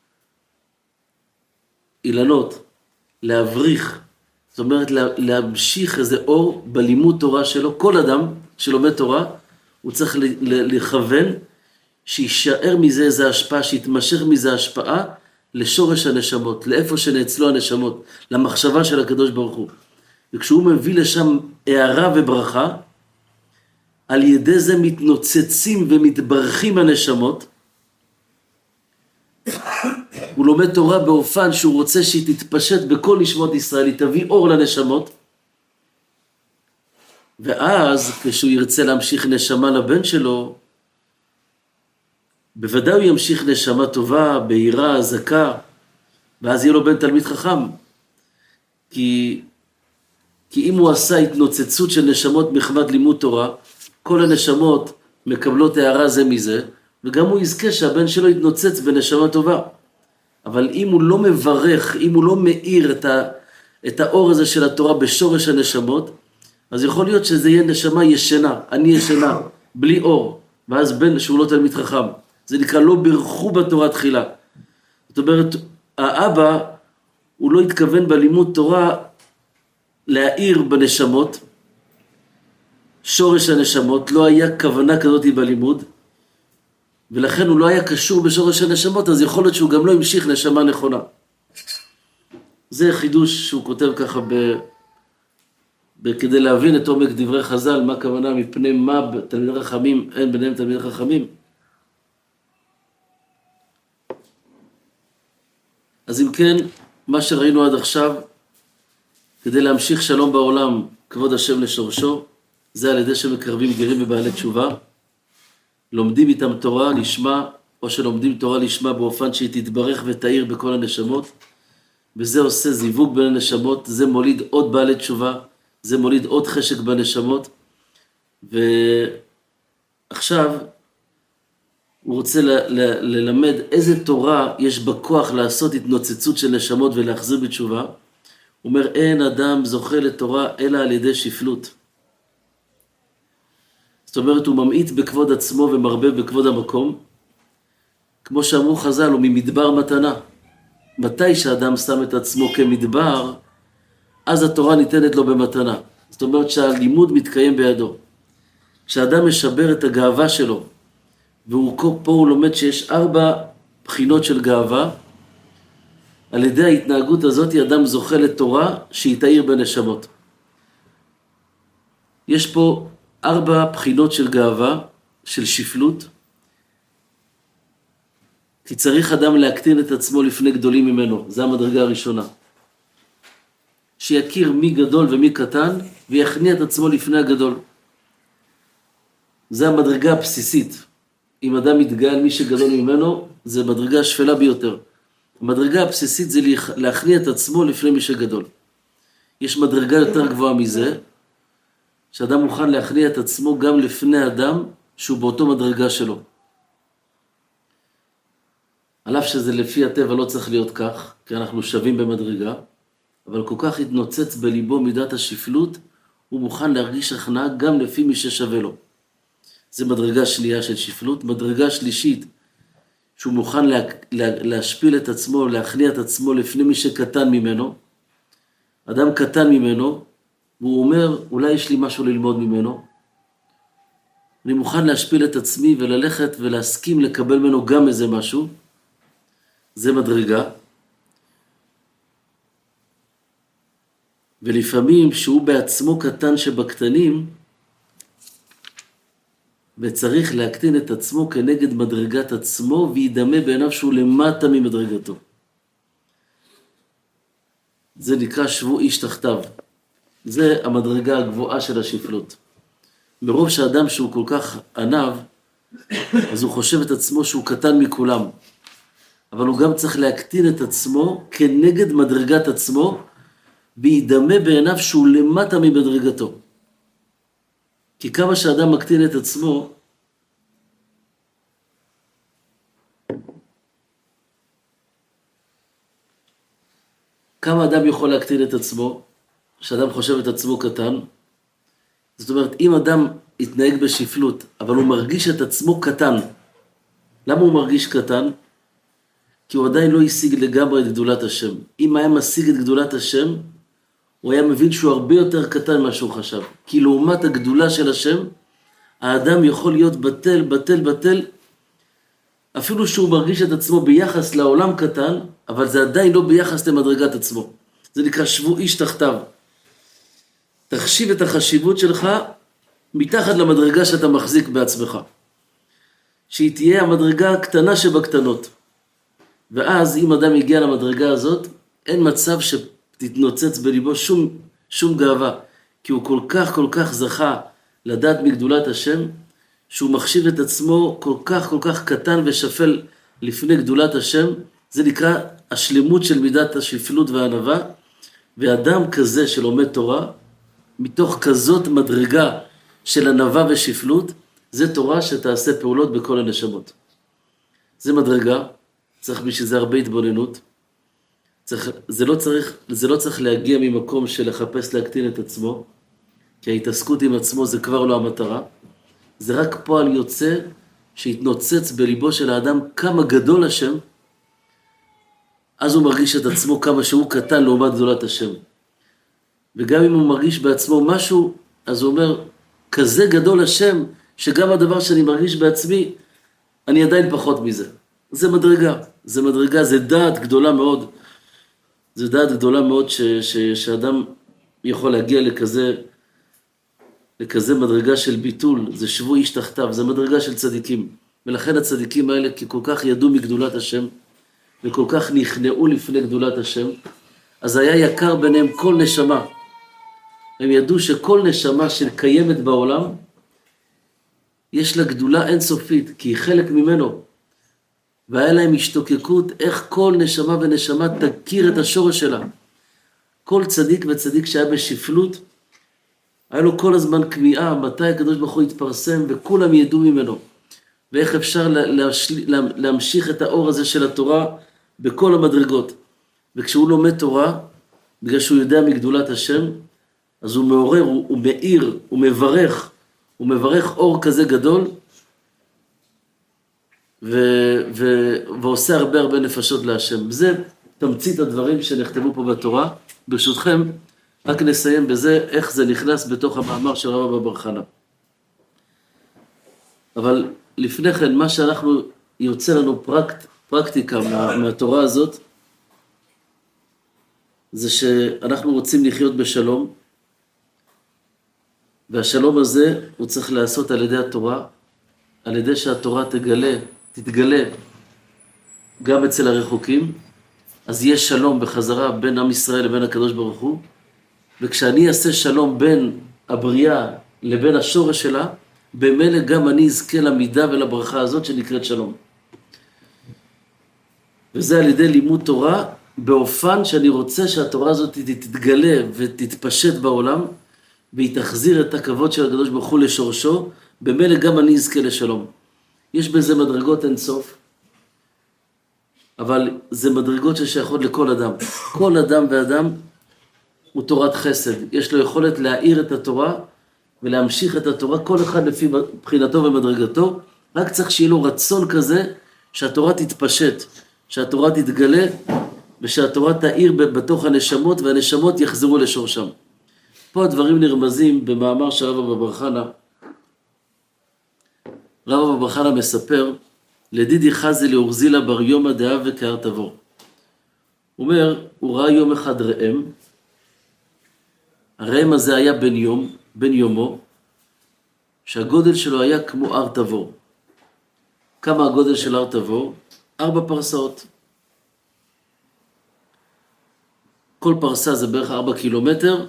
אילנות, להבריך, זאת אומרת להמשיך איזה אור בלימוד תורה שלו. כל אדם שלומד תורה, הוא צריך לכוון שישאר מזה איזה השפעה, שיתמשך מזה השפעה לשורש הנשמות, לאיפה שנאצלו הנשמות, למחשבה של הקדוש ברוך הוא. וכשהוא מביא לשם הערה וברכה, על ידי זה מתנוצצים ומתברכים הנשמות. הוא לומד תורה באופן שהוא רוצה שהיא תתפשט בכל נשמות ישראל, היא תביא אור לנשמות. ואז כשהוא ירצה להמשיך נשמה לבן שלו, בוודאי הוא ימשיך נשמה טובה, בהירה, זכה, ואז יהיה לו בן תלמיד חכם. כי אם הוא עשה התנוצצות של נשמות מחמת לימוד תורה, כל הנשמות מקבלות הערה זה מזה, וגם הוא יזכה שהבן שלו יתנוצץ בנשמה טובה. אבל אם הוא לא מברך, אם הוא לא מאיר את האור הזה של התורה בשורש הנשמות, אז יכול להיות שזה יהיה נשמה ישנה, אני ישנה, בלי אור, ואז בן שהוא לא תלמיד חכם. זה נקרא לא ברכו בתורה תחילה. זאת אומרת, האבא, הוא לא התכוון בלימוד תורה להאיר בנשמות, שורש הנשמות, לא היה כוונה כזאת בלימוד, ולכן הוא לא היה קשור בשורש הנשמות, אז יכול להיות שהוא גם לא המשיך נשמה נכונה. זה חידוש שהוא כותב ככה כדי להבין את עומק דברי חז"ל, מה הכוונה מפני מה תלמידי חכמים, אין ביניהם תלמידי חכמים. אז אם כן, מה שראינו עד עכשיו, כדי להמשיך שלום בעולם, כבוד השם לשורשו, זה על ידי שמקרבים גרים ובעלי תשובה, לומדים איתם תורה לשמה, או שלומדים תורה לשמה באופן שהיא תתברך ותאיר בכל הנשמות, וזה עושה זיווג בין הנשמות, זה מוליד עוד בעלי תשובה, זה מוליד עוד חשק בנשמות, ועכשיו הוא רוצה ללמד איזה תורה יש בכוח לעשות התנוצצות של נשמות ולהחזיר בתשובה. הוא אומר, אין אדם זוכה לתורה אלא על ידי שפלות. זאת אומרת, הוא ממעיט בכבוד עצמו ומרבה בכבוד המקום. כמו שאמרו חז"ל, הוא ממדבר מתנה. מתי שאדם שם את עצמו כמדבר, אז התורה ניתנת לו במתנה. זאת אומרת שהלימוד מתקיים בידו. כשאדם משבר את הגאווה שלו, ופה הוא לומד שיש 4 בחינות של גאווה, על ידי ההתנהגות הזאת אדם זוכה לתורה שהיא תאיר בנשמות. יש פה 4 בחינות של גאווה, של שפלות, כי צריך אדם להקטין את עצמו לפני גדולים ממנו, זה המדרגה הראשונה. שיכיר מי גדול ומי קטן, ויכניע את עצמו לפני הגדול. זה המדרגה הבסיסית. אם אדם מתגאה על מי שגדול ממנו, זה מדרגה השפלה ביותר. המדרגה הבסיסית זה להכניע את עצמו לפני מי שגדול. יש מדרגה יותר גבוהה מזה, שאדם מוכן להכניע את עצמו גם לפני אדם שהוא באותו מדרגה שלו. על אף שזה לפי הטבע לא צריך להיות כך, כי אנחנו שווים במדרגה, אבל כל כך התנוצץ בליבו מידת השפלות, הוא מוכן להרגיש הכנעה גם לפי מי ששווה לו. זה מדרגה שנייה של שפלות. מדרגה שלישית, שהוא מוכן להשפיל את עצמו, להכניע את עצמו לפני מי שקטן ממנו. אדם קטן ממנו, והוא אומר, אולי יש לי משהו ללמוד ממנו. אני מוכן להשפיל את עצמי וללכת ולהסכים לקבל ממנו גם איזה משהו. זה מדרגה. ולפעמים שהוא בעצמו קטן שבקטנים, וצריך להקטין את עצמו כנגד מדרגת עצמו, וידמה בעיניו שהוא למטה ממדרגתו. זה נקרא שבו איש תחתיו. זה המדרגה הגבוהה של השפלות. מרוב שהאדם שהוא כל כך ענב, אז הוא חושב את עצמו שהוא קטן מכולם. אבל הוא גם צריך להקטין את עצמו כנגד מדרגת עצמו, וידמה בעיניו שהוא למטה ממדרגתו. כי כמה שאדם מקטין את עצמו, כמה אדם יכול להקטין את עצמו, שאדם חושב את עצמו קטן? זאת אומרת, אם אדם יתנהג בשפלות, אבל הוא מרגיש את עצמו קטן, למה הוא מרגיש קטן? כי הוא עדיין לא השיג לגמרי את גדולת השם. אם היה משיג את גדולת השם, הוא היה מבין שהוא הרבה יותר קטן ממה שהוא חשב. כי לעומת הגדולה של השם, האדם יכול להיות בטל, אפילו שהוא מרגיש את עצמו ביחס לעולם קטן, אבל זה עדיין לא ביחס למדרגת עצמו. זה נקרא שבו איש תחתיו. תחשיב את החשיבות שלך מתחת למדרגה שאתה מחזיק בעצמך. שהיא תהיה המדרגה הקטנה שבקטנות. ואז אם אדם יגיע למדרגה הזאת, אין מצב שתתנוצץ בליבו שום גאווה. כי הוא כל כך זכה לדעת מגדולת השם, שהוא מחשיב את עצמו כל כך קטן ושפל לפני גדולת השם. זה נקרא השלמות של מידת השפלות והענווה. ואדם כזה שלומד תורה, מתוך כזאת מדרגה של ענווה ושפלות, זה תורה שתעשה פעולות בכל הנשמות. זה מדרגה, צריך בשביל זה הרבה התבוננות. זה לא צריך להגיע ממקום של לחפש להקטין את עצמו, כי ההתעסקות עם עצמו זה כבר לא המטרה. זה רק פועל יוצא שהתנוצץ בליבו של האדם כמה גדול השם, אז הוא מרגיש את עצמו כמה שהוא קטן לעומת גדולת השם. וגם אם הוא מרגיש בעצמו משהו, אז הוא אומר, כזה גדול השם, שגם הדבר שאני מרגיש בעצמי, אני עדיין פחות מזה. זה מדרגה, זה דעת גדולה מאוד. זה דעת גדולה מאוד שאדם יכול להגיע לכזה מדרגה של ביטול. זה שבו איש תחתיו, זה מדרגה של צדיקים. ולכן הצדיקים האלה, כי כל כך ידעו מגדולת השם, וכל כך נכנעו לפני גדולת השם, אז היה יקר ביניהם כל נשמה. הם ידעו שכל נשמה שקיימת בעולם, יש לה גדולה אינסופית, כי היא חלק ממנו. והיה להם השתוקקות איך כל נשמה ונשמה תכיר את השורש שלה. כל צדיק וצדיק שהיה בשפלות, היה לו כל הזמן כמיהה, מתי הקדוש ברוך הוא יתפרסם, וכולם ידעו ממנו. ואיך אפשר להמשיך את האור הזה של התורה בכל המדרגות. וכשהוא לומד תורה, בגלל שהוא יודע מגדולת השם, אז הוא מעורר, הוא מאיר, הוא מברך אור כזה גדול, ועושה הרבה נפשות להשם. זה תמצית הדברים שנכתבו פה בתורה. ברשותכם, רק נסיים בזה איך זה נכנס בתוך המאמר של רבא בר חנה. אבל לפני כן, מה שאנחנו יוצא לנו פרקטיקה מהתורה הזאת, זה שאנחנו רוצים לחיות בשלום, והשלום הזה הוא צריך לעשות על ידי התורה, על ידי שהתורה תתגלה גם אצל הרחוקים, אז יש שלום בחזרה בין עם ישראל לבין הקדוש ברוך הוא, וכשאני אעשה שלום בין הבריאה לבין השורש שלה, במילא גם אני אזכה למידה ולברכה הזאת שנקראת שלום. וזה על ידי לימוד תורה באופן שאני רוצה שהתורה הזאת תתגלה ותתפשט בעולם, והיא תחזיר את הכבוד של הקדוש ברוך הוא לשורשו, במילא גם אני אזכה לשלום. יש בזה מדרגות אין סוף, אבל זה מדרגות ששייכות לכל אדם. כל אדם ואדם הוא תורת חסד. יש לו יכולת להאיר את התורה ולהמשיך את התורה, כל אחד לפי בחינתו ומדרגתו, רק צריך שיהיה לו רצון כזה שהתורה תתפשט, שהתורה תתגלה, ושהתורה תאיר בתוך הנשמות, והנשמות יחזרו לשורשם. פה הדברים נרמזים במאמר של רב אבא בר חנה. רב אבא בר חנה מספר, לדידי חזי לאורזילה בר יומא דהא וכהר תבור. הוא אומר, הוא ראה יום אחד ראם, הראם הזה היה בן יומו, שהגודל שלו היה כמו הר תבור. כמה הגודל של הר תבור? 4 פרסאות. כל פרסה זה בערך 4 קילומטר,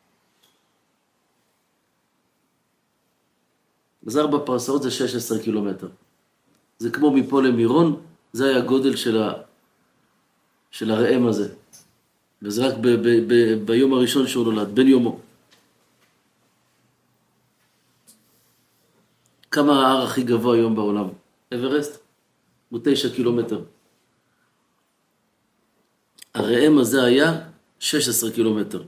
אז 4 פרסאות זה 16 קילומטר. זה כמו מפה למירון, זה היה הגודל של הראם הזה. וזה רק ביום הראשון שהוא נולד, בן יומו. כמה ההר הכי גבוה היום בעולם? אברסט? הוא 9 קילומטר. הראם הזה היה 16 קילומטר.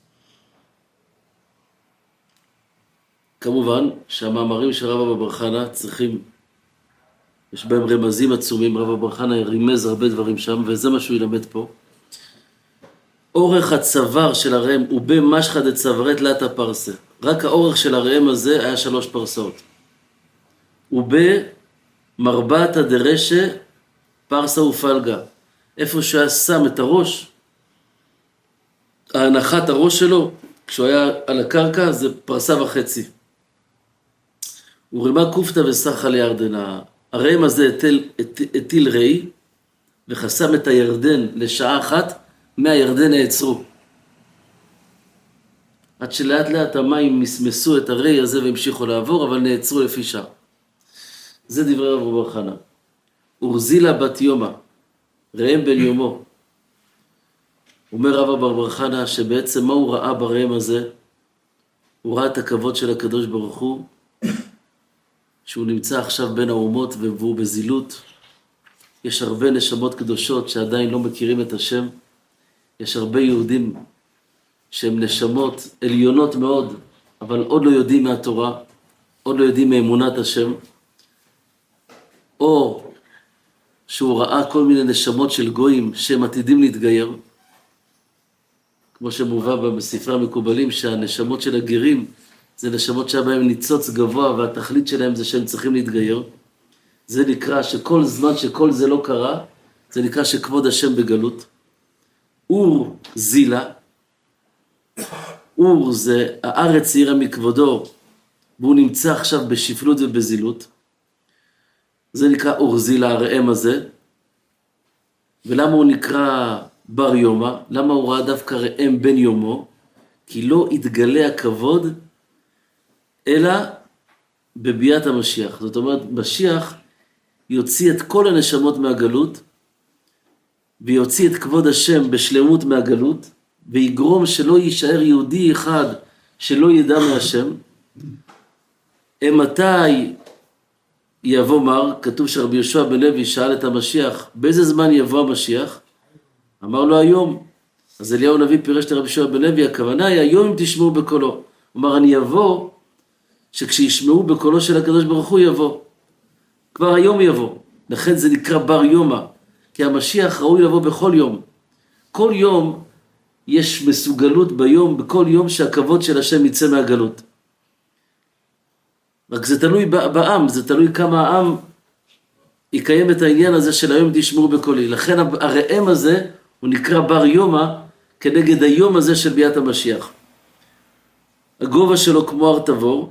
כמובן שהמאמרים של רב אבא בר חנה צריכים, יש בהם רמזים עצומים, רב אבא בר חנה רימז הרבה דברים שם, וזה מה שהוא ילמד פה. אורך הצוואר של הראם הוא במשחא דצווארי תלתא פרסה. רק האורך של הראם הזה היה 3 פרסאות. ובמרבעתא דרשא פרסה ופלגה. איפה שהוא היה שם את הראש, ההנחת הראש שלו, כשהוא היה על הקרקע, זה 1.5 פרסה. ורימה קופתא וסחה לירדנה. הראם הזה הטיל רי, וחסם את הירדן לשעה אחת, מהירדן נעצרו. עד שלאט לאט המים מסמסו את הרי הזה והמשיכו לעבור, אבל נעצרו לפי שעה. זה דברי רב אבא בר חנה. אורזילה בת יומא, ראם בן יומו. אומר רב אבא בר חנה שבעצם מה הוא ראה בראם הזה? הוא ראה את הכבוד של הקדוש ברוך הוא, שהוא נמצא עכשיו בין האומות והוא בזילות. יש הרבה נשמות קדושות שעדיין לא מכירים את השם. יש הרבה יהודים שהם נשמות עליונות מאוד, אבל עוד לא יודעים מהתורה, עוד לא יודעים מאמונת השם. או שהוא ראה כל מיני נשמות של גויים שהם עתידים להתגייר, כמו שמובא בספרי המקובלים שהנשמות של הגרים זה נשמות שבהם ניצוץ גבוה והתכלית שלהם זה שהם צריכים להתגייר. זה נקרא שכל זמן שכל זה לא קרה, זה נקרא שכבוד השם בגלות. אור זילה, אור זה הארץ העירה מכבודו, והוא נמצא עכשיו בשפלות ובזילות. זה נקרא אור זילה, הראם הזה. ולמה הוא נקרא בר יומא? למה הוא ראה דווקא ראם בן יומו? כי לא יתגלה הכבוד אלא בביאת המשיח. זאת אומרת, משיח יוציא את כל הנשמות מהגלות, ויוציא את כבוד השם בשלמות מהגלות, ויגרום שלא יישאר יהודי אחד שלא ידע מהשם. מתי יבוא מר? כתוב שרבי יהושע בן לוי שאל את המשיח, באיזה זמן יבוא המשיח? אמר לו היום. אז אליהו הנביא פירש לרבי יהושע בן לוי, הכוונה היא היום אם תשמעו בקולו. הוא אמר, אני יבוא, שכשישמעו בקולו של הקדוש ברוך הוא יבוא. כבר היום יבוא. לכן זה נקרא בר יומא. כי המשיח ראוי לבוא בכל יום. כל יום יש מסוגלות ביום, בכל יום שהכבוד של השם יצא מהגלות. רק זה תלוי בעם, זה תלוי כמה העם יקיים את העניין הזה של היום תשמעו בקולי. לכן הראם הזה הוא נקרא בר יומא כנגד היום הזה של ביאת המשיח. הגובה שלו כמו הר תבור.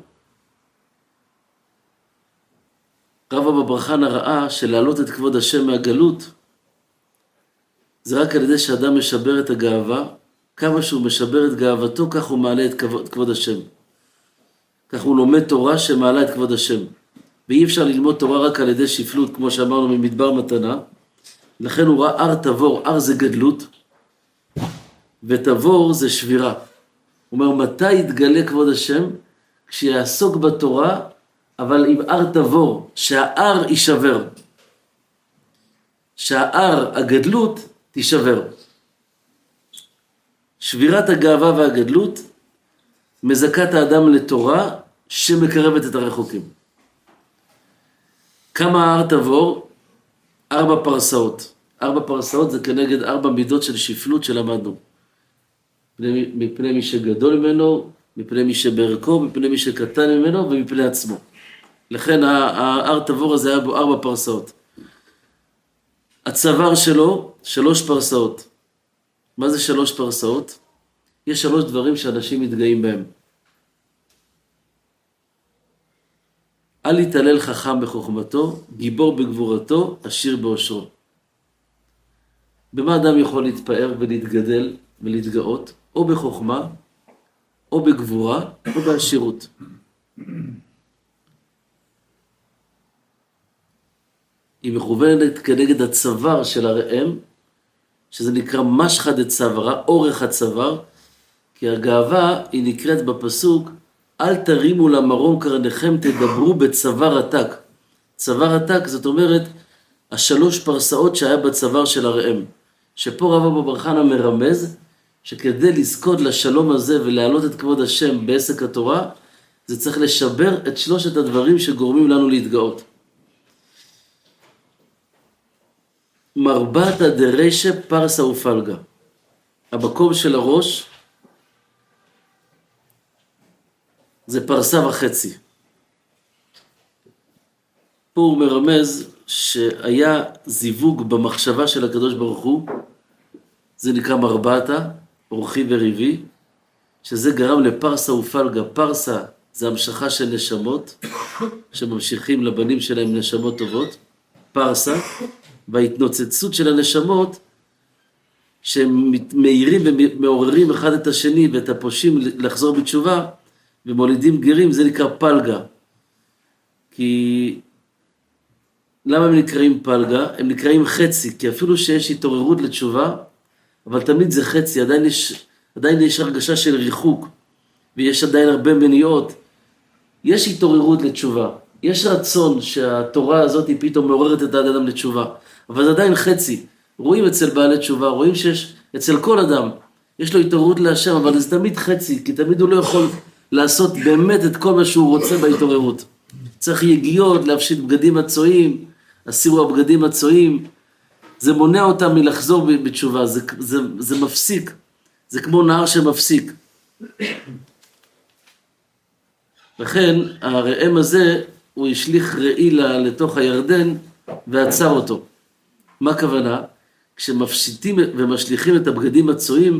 רב אבא בר חנה ראה שלהעלות את כבוד השם מהגלות זה רק על ידי שאדם משבר את הגאווה. כמה שהוא משבר את גאוותו, כך הוא מעלה את כבוד השם. כך הוא לומד תורה שמעלה את כבוד השם. ואי אפשר ללמוד תורה רק על ידי שפלות, כמו שאמרנו ממדבר מתנה, לכן הוא ראה הר תבור, הר זה גדלות, ותבור זה שבירה. הוא אומר, מתי יתגלה כבוד השם? כשיעסוק בתורה, אבל עם הר תבור, שההר יישבר. שההר, הגדלות, תישבר. שבירת הגאווה והגדלות, מזכת האדם לתורה, שמקרבת את הרחוקים. כמה הר תבור? 4 פרסאות. 4 פרסאות זה כנגד 4 מידות של שפלות שלמדנו. מפני מי שגדול ממנו, מפני מי שבערכו, מפני מי שקטן ממנו ומפני עצמו. לכן ההר תבור הזה היה בו 4 פרסאות. הצוואר שלו 3 פרסאות. מה זה 3 פרסאות? יש 3 דברים שאנשים מתגאים בהם. אל יתהלל חכם בחוכמתו, גיבור בגבורתו, עשיר באושרו. במה אדם יכול להתפאר ולהתגדל ולהתגאות? או בחוכמה, או בגבורה, או בעשירות. היא מכוונת כנגד הצוואר של הראם, שזה נקרא משחא דצווארא, אורך הצוואר, כי הגאווה היא נקראת בפסוק, אל תרימו למרום קרניכם, תדברו בצוואר עתק. צוואר עתק זאת אומרת, 3 פרסאות שהיה בצוואר של הראם. שפה רב אבא בר חנא מרמז, שכדי לזכות לשלום הזה ולהעלות את כבוד השם בעסק התורה, זה צריך לשבר את 3 הדברים שגורמים לנו להתגאות. מרבתא דרישא פרסה ופלגה. המקום של הראש זה 1.5 פרסה. פה הוא מרמז שהיה זיווג במחשבה של הקדוש ברוך הוא, זה נקרא מרבתא, אורחי וריבי, שזה גרם לפרסה ופלגה. פרסה זה המשכה של נשמות, שממשיכים לבנים שלהם נשמות טובות, פרסה, וההתנוצצות של הנשמות, שמאירים ומעוררים אחד את השני ואת הפושעים לחזור בתשובה, ומולידים גרים, זה נקרא פלגה. כי למה הם נקראים פלגה? הם נקראים חצי, כי אפילו שיש התעוררות לתשובה, אבל תמיד זה חצי, עדיין יש הרגשה של ריחוק, ויש עדיין הרבה מניעות. יש התעוררות לתשובה, יש רצון שהתורה הזאת היא פתאום מעוררת את האדם לתשובה, אבל זה עדיין חצי. רואים אצל בעלי תשובה, רואים שיש אצל כל אדם, יש לו התעוררות להשם, אבל זה תמיד חצי, כי תמיד הוא לא יכול לעשות באמת את כל מה שהוא רוצה בהתעוררות. צריך יגיעות, להפשיט בגדים הצועים, הסירו הבגדים הצועים, זה מונע אותם מלחזור בתשובה, זה מפסיק, זה כמו נהר שמפסיק. לכן הראם הזה, הוא השליך ראי לתוך הירדן ועצר אותו. מה הכוונה? כשמפשיטים ומשליכים את הבגדים הצועים,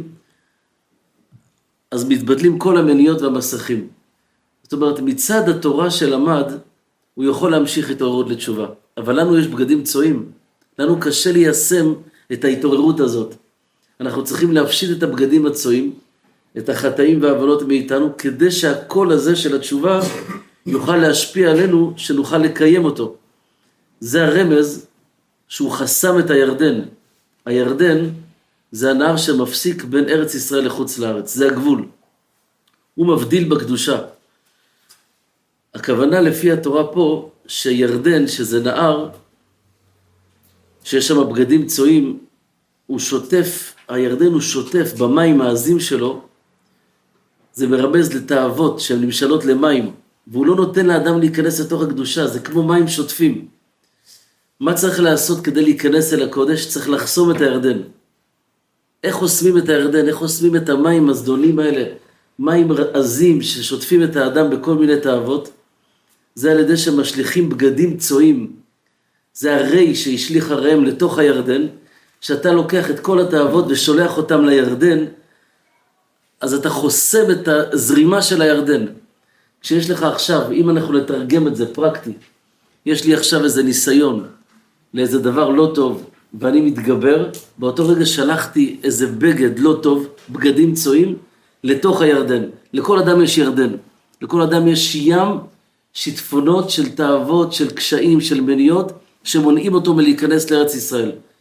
אז מתבטלים כל המניות והמסכים. זאת אומרת, מצד התורה שלמד, הוא יכול להמשיך התעוררות לתשובה. אבל לנו יש בגדים צועים. לנו קשה ליישם את ההתעוררות הזאת. אנחנו צריכים להפשיט את הבגדים הצועים, את החטאים והעוונות מאיתנו, כדי שהקול הזה של התשובה יוכל להשפיע עלינו, שנוכל לקיים אותו. זה הרמז שהוא חסם את הירדן. הירדן זה הנהר שמפסיק בין ארץ ישראל לחוץ לארץ, זה הגבול. הוא מבדיל בקדושה. הכוונה לפי התורה פה, שירדן, שזה נהר, שיש שם בגדים צועים, הוא שוטף, הירדן הוא שוטף במים העזים שלו, זה מרמז לתאוות שהן נמשלות למים, והוא לא נותן לאדם להיכנס לתוך הקדושה, זה כמו מים שוטפים. מה צריך לעשות כדי להיכנס אל הקודש? צריך לחסום את הירדן. איך חוסמים את הירדן? איך חוסמים את המים הזדונים האלה? מים עזים ששוטפים את האדם בכל מיני תאוות? זה על ידי שמשליכים בגדים צועים. זה הרי שהשליך הראם לתוך הירדן, שאתה לוקח את כל התאוות ושולח אותם לירדן, אז אתה חוסם את הזרימה של הירדן. כשיש לך עכשיו, אם אנחנו נתרגם את זה פרקטי, יש לי עכשיו איזה ניסיון לאיזה דבר לא טוב, ואני מתגבר, באותו רגע שלחתי איזה בגד לא טוב, בגדים צועים, לתוך הירדן. לכל אדם יש ירדן. לכל אדם יש ים, שיטפונות של תאוות, של קשיים, של מניות, שמונעים אותו מלהיכנס לארץ ישראל.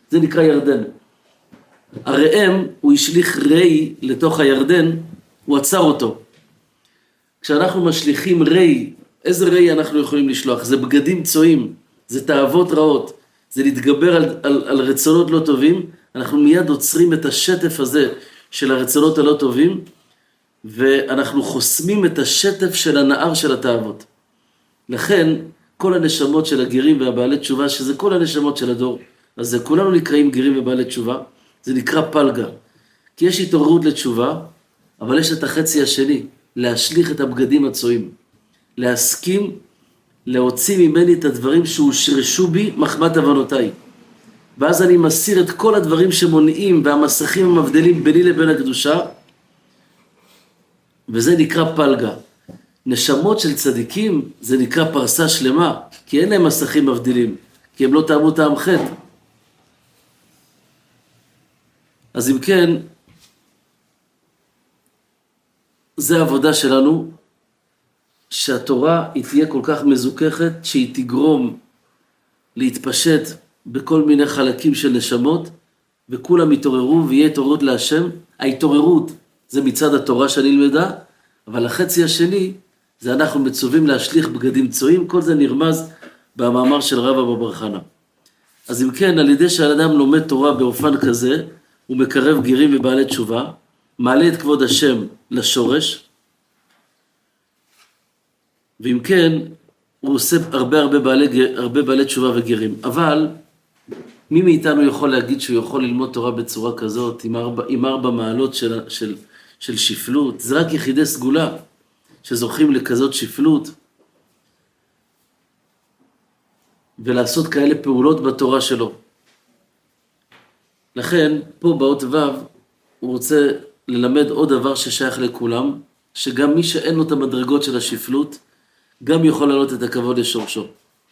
זה נקרא ירדן. הראם, הוא השליך רי לתוך הירדן, הוא עצר אותו. כשאנחנו משליכים רי, איזה רי אנחנו יכולים לשלוח? זה בגדים צועים, זה תאוות רעות, זה להתגבר על רצונות לא טובים, אנחנו מיד עוצרים את השטף הזה של הרצונות הלא טובים, ואנחנו חוסמים את השטף של הנער של התאוות. לכן, כל הנשמות של הגרים והבעלי תשובה, שזה כל הנשמות של הדור, אז זה כולנו נקראים גרים ובעלי תשובה, זה נקרא פלגה. כי יש התעוררות לתשובה, אבל יש את החצי השני, להשליך את הבגדים הצועים, להסכים, להוציא ממני את הדברים שהושרשו בי מחמת הבנותיי. ואז אני מסיר את כל הדברים שמונעים והמסכים המבדלים ביני לבין הקדושה, וזה נקרא פלגה. נשמות של צדיקים זה נקרא פרסה שלמה, כי אין להם מסכים מבדילים, כי הם לא טעמו טעם חטא. אז אם כן, זה העבודה שלנו, שהתורה היא תהיה כל כך מזוכחת, שהיא תגרום להתפשט בכל מיני חלקים של נשמות, וכולם יתעוררו ויהיה התעוררות להשם. ההתעוררות זה מצד התורה שנלמדה, אבל החצי השני זה אנחנו מצווים להשליך בגדים צועים, כל זה נרמז במאמר של רבא בבר חנה. אז אם כן, על ידי שהאדם לומד תורה באופן כזה, הוא מקרב גרים ובעלי תשובה, מעלה את כבוד השם לשורש, ואם כן, הוא עושה הרבה בעלי תשובה וגרים. אבל מי מאיתנו יכול להגיד שהוא יכול ללמוד תורה בצורה כזאת, עם ארבע מעלות של שפלות? זה רק יחידי סגולה שזוכים לכזאת שפלות, ולעשות כאלה פעולות בתורה שלו. לכן, פה באות ו' הוא רוצה ללמד עוד דבר ששייך לכולם, שגם מי שאין לו את המדרגות של השפלות, גם יכול לעלות את הכבוד לשורשו.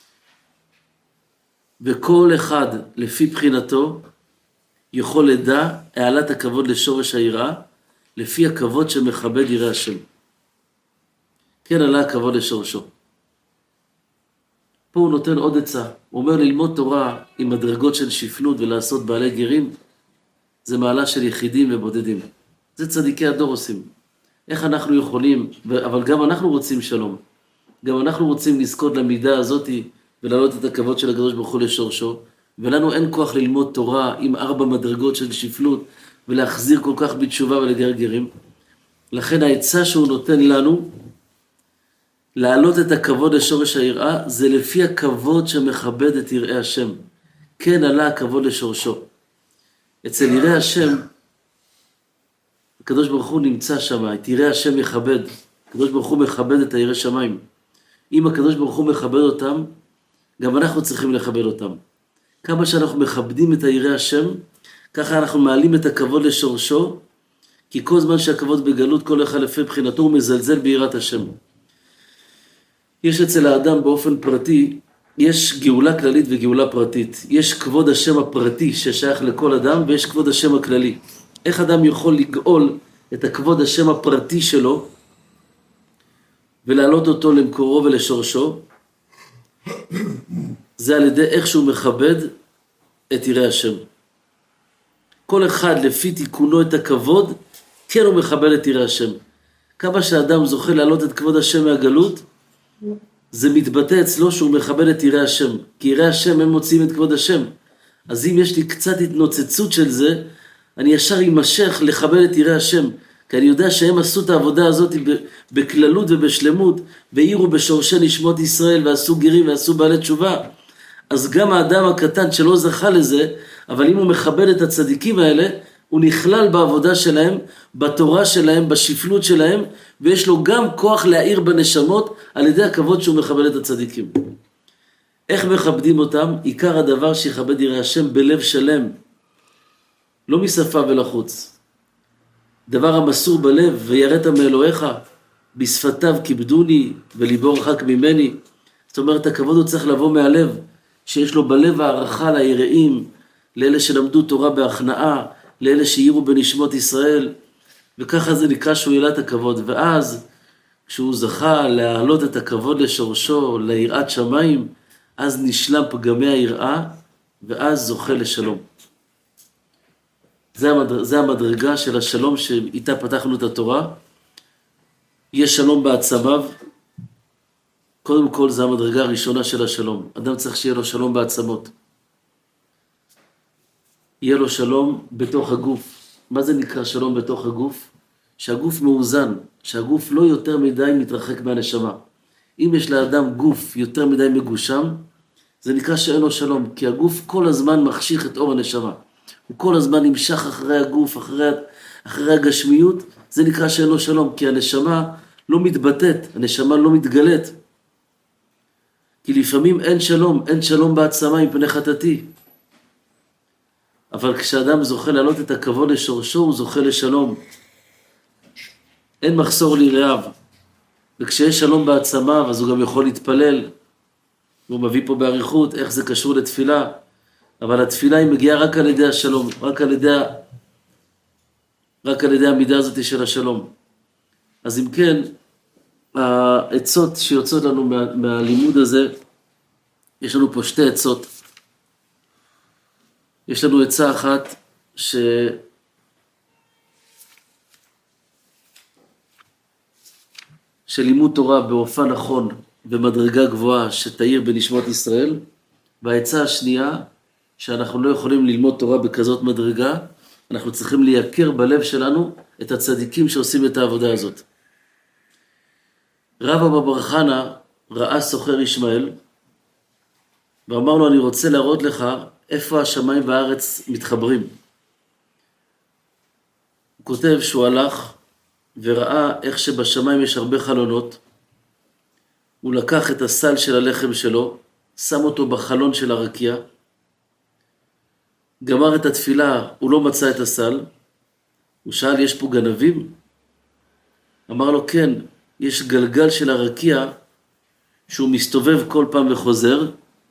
וכל אחד, לפי בחינתו, יכול לדע העלת הכבוד לשורש היראה, לפי הכבוד שמכבד יראה השם. כן, עלה הכבוד לשורשו. פה הוא נותן עוד עצה. הוא אומר ללמוד תורה עם מדרגות של שפלות ולעשות בעלי גרים, זה מעלה של יחידים ובודדים. זה צדיקי הדור עושים. איך אנחנו יכולים, אבל גם אנחנו רוצים שלום. גם אנחנו רוצים לזכות למידה הזאת ולעלות את הכבוד של הקדוש ברוך הוא לשורשו, ולנו אין כוח ללמוד תורה עם 4 מדרגות של שפלות ולהחזיר כל כך בתשובה ולגרגרים. לכן העצה שהוא נותן לנו להעלות את הכבוד לשורש היראה, זה לפי הכבוד שמכבד את יראי השם. כן, עלה הכבוד לשורשו. אצל יראי השם, הקדוש ברוך הוא נמצא שם, את יראי השם מכבד. הקדוש ברוך הוא מכבד את היראי שמיים. אם הקדוש ברוך הוא מכבד אותם, גם אנחנו צריכים לכבד אותם. כמה שאנחנו מכבדים את היראי השם, ככה אנחנו מעלים את הכבוד לשורשו, כי כל זמן שהכבוד בגלות, כל אחד לפי בחינתו, הוא מזלזל ביראת השם. יש אצל האדם באופן פרטי, יש גאולה כללית וגאולה פרטית. יש כבוד השם הפרטי ששייך לכל אדם, ויש כבוד השם הכללי. איך אדם יכול לגאול את הכבוד השם הפרטי שלו, ולהעלות אותו למקורו ולשורשו? זה על ידי איך שהוא מכבד את יראי השם. כל אחד לפי תיקונו את הכבוד, כן הוא מכבד את יראי השם. כמה שהאדם זוכה להעלות את כבוד השם מהגלות, זה מתבטא אצלו שהוא מכבד את יראי השם. כי יראי השם הם מוצאים את כבוד השם. אז אם יש לי קצת התנוצצות של זה, אני ישר יימשך לכבד את יראי השם. כי אני יודע שהם עשו את העבודה הזאת בכללות ובשלמות, והעירו בשורשי נשמות ישראל, ועשו גרים ועשו בעלי תשובה. אז גם האדם הקטן שלא זכה לזה, אבל אם הוא מכבד את הצדיקים האלה, הוא נכלל בעבודה שלהם, בתורה שלהם, בשפלות שלהם, ויש לו גם כוח להעיר בנשמות על ידי הכבוד שהוא מכבד את הצדיקים. איך מכבדים אותם? עיקר הדבר שיכבד יראי השם בלב שלם, לא משפה ולחוץ. דבר המסור בלב, ויראת מאלוהיך, בשפתיו כיבדוני וליבו רחק ממני. זאת אומרת, הכבוד הוא צריך לבוא מהלב, שיש לו בלב הערכה ליראים, לאלה שלמדו תורה בהכנעה, לאלה שהעירו בנשמות ישראל, וככה זה נקרא שהוא העלה את הכבוד. ואז, כשהוא זכה להעלות את הכבוד לשורשו, ליראת שמיים, אז נשלם פגמי היראה, ואז זוכה לשלום. זה המדרגה של השלום שאיתה פתחנו את התורה. יש שלום בעצמיו. קודם כל זה המדרגה הראשונה של השלום. אדם צריך שיהיה לו שלום בעצמות. יהיה לו שלום בתוך הגוף. מה זה נקרא שלום בתוך הגוף? שהגוף מאוזן, שהגוף לא יותר מדי מתרחק מהנשמה. אם יש לאדם גוף יותר מדי מגושם, זה נקרא שאין לו שלום, כי הגוף כל הזמן מחשיך את אור הנשמה. הוא כל הזמן נמשך אחרי הגוף, אחרי הגשמיות, זה נקרא שאין לו שלום, כי הנשמה לא מתבטאת, הנשמה לא מתגלית. כי לפעמים אין שלום בעצמה מפני חטאתי. אבל כשאדם זוכה לעלות את הכבוד לשורשו, הוא זוכה לשלום. אין מחסור ליראיו. וכשיש שלום בעצמיו, אז הוא גם יכול להתפלל. הוא מביא פה בעריכות איך זה קשור לתפילה. אבל התפילה היא מגיעה רק על ידי השלום, רק על ידי המידה הזאת של השלום. אז אם כן, העצות שיוצאות לנו מהלימוד הזה, יש לנו פה שתי עצות. יש לנו עצה אחת שלימוד תורה באופן נכון ומדרגה גבוהה שתאיר בנשמות ישראל, והעצה השנייה שאנחנו לא יכולים ללמוד תורה בכזאת מדרגה, אנחנו צריכים לייקר בלב שלנו את הצדיקים שעושים את העבודה הזאת. רב אבא בר חנה ראה סוחר ישמעאל, ואמר לו, אני רוצה להראות לך איפה השמיים והארץ מתחברים. הוא כותב שהוא הלך וראה איך שבשמיים יש הרבה חלונות. הוא לקח את הסל של הלחם שלו, שם אותו בחלון של הרקיע, גמר את התפילה, הוא לא מצא את הסל, הוא שאל, יש פה גנבים? אמר לו, כן, יש גלגל של הרקיע שהוא מסתובב כל פעם וחוזר,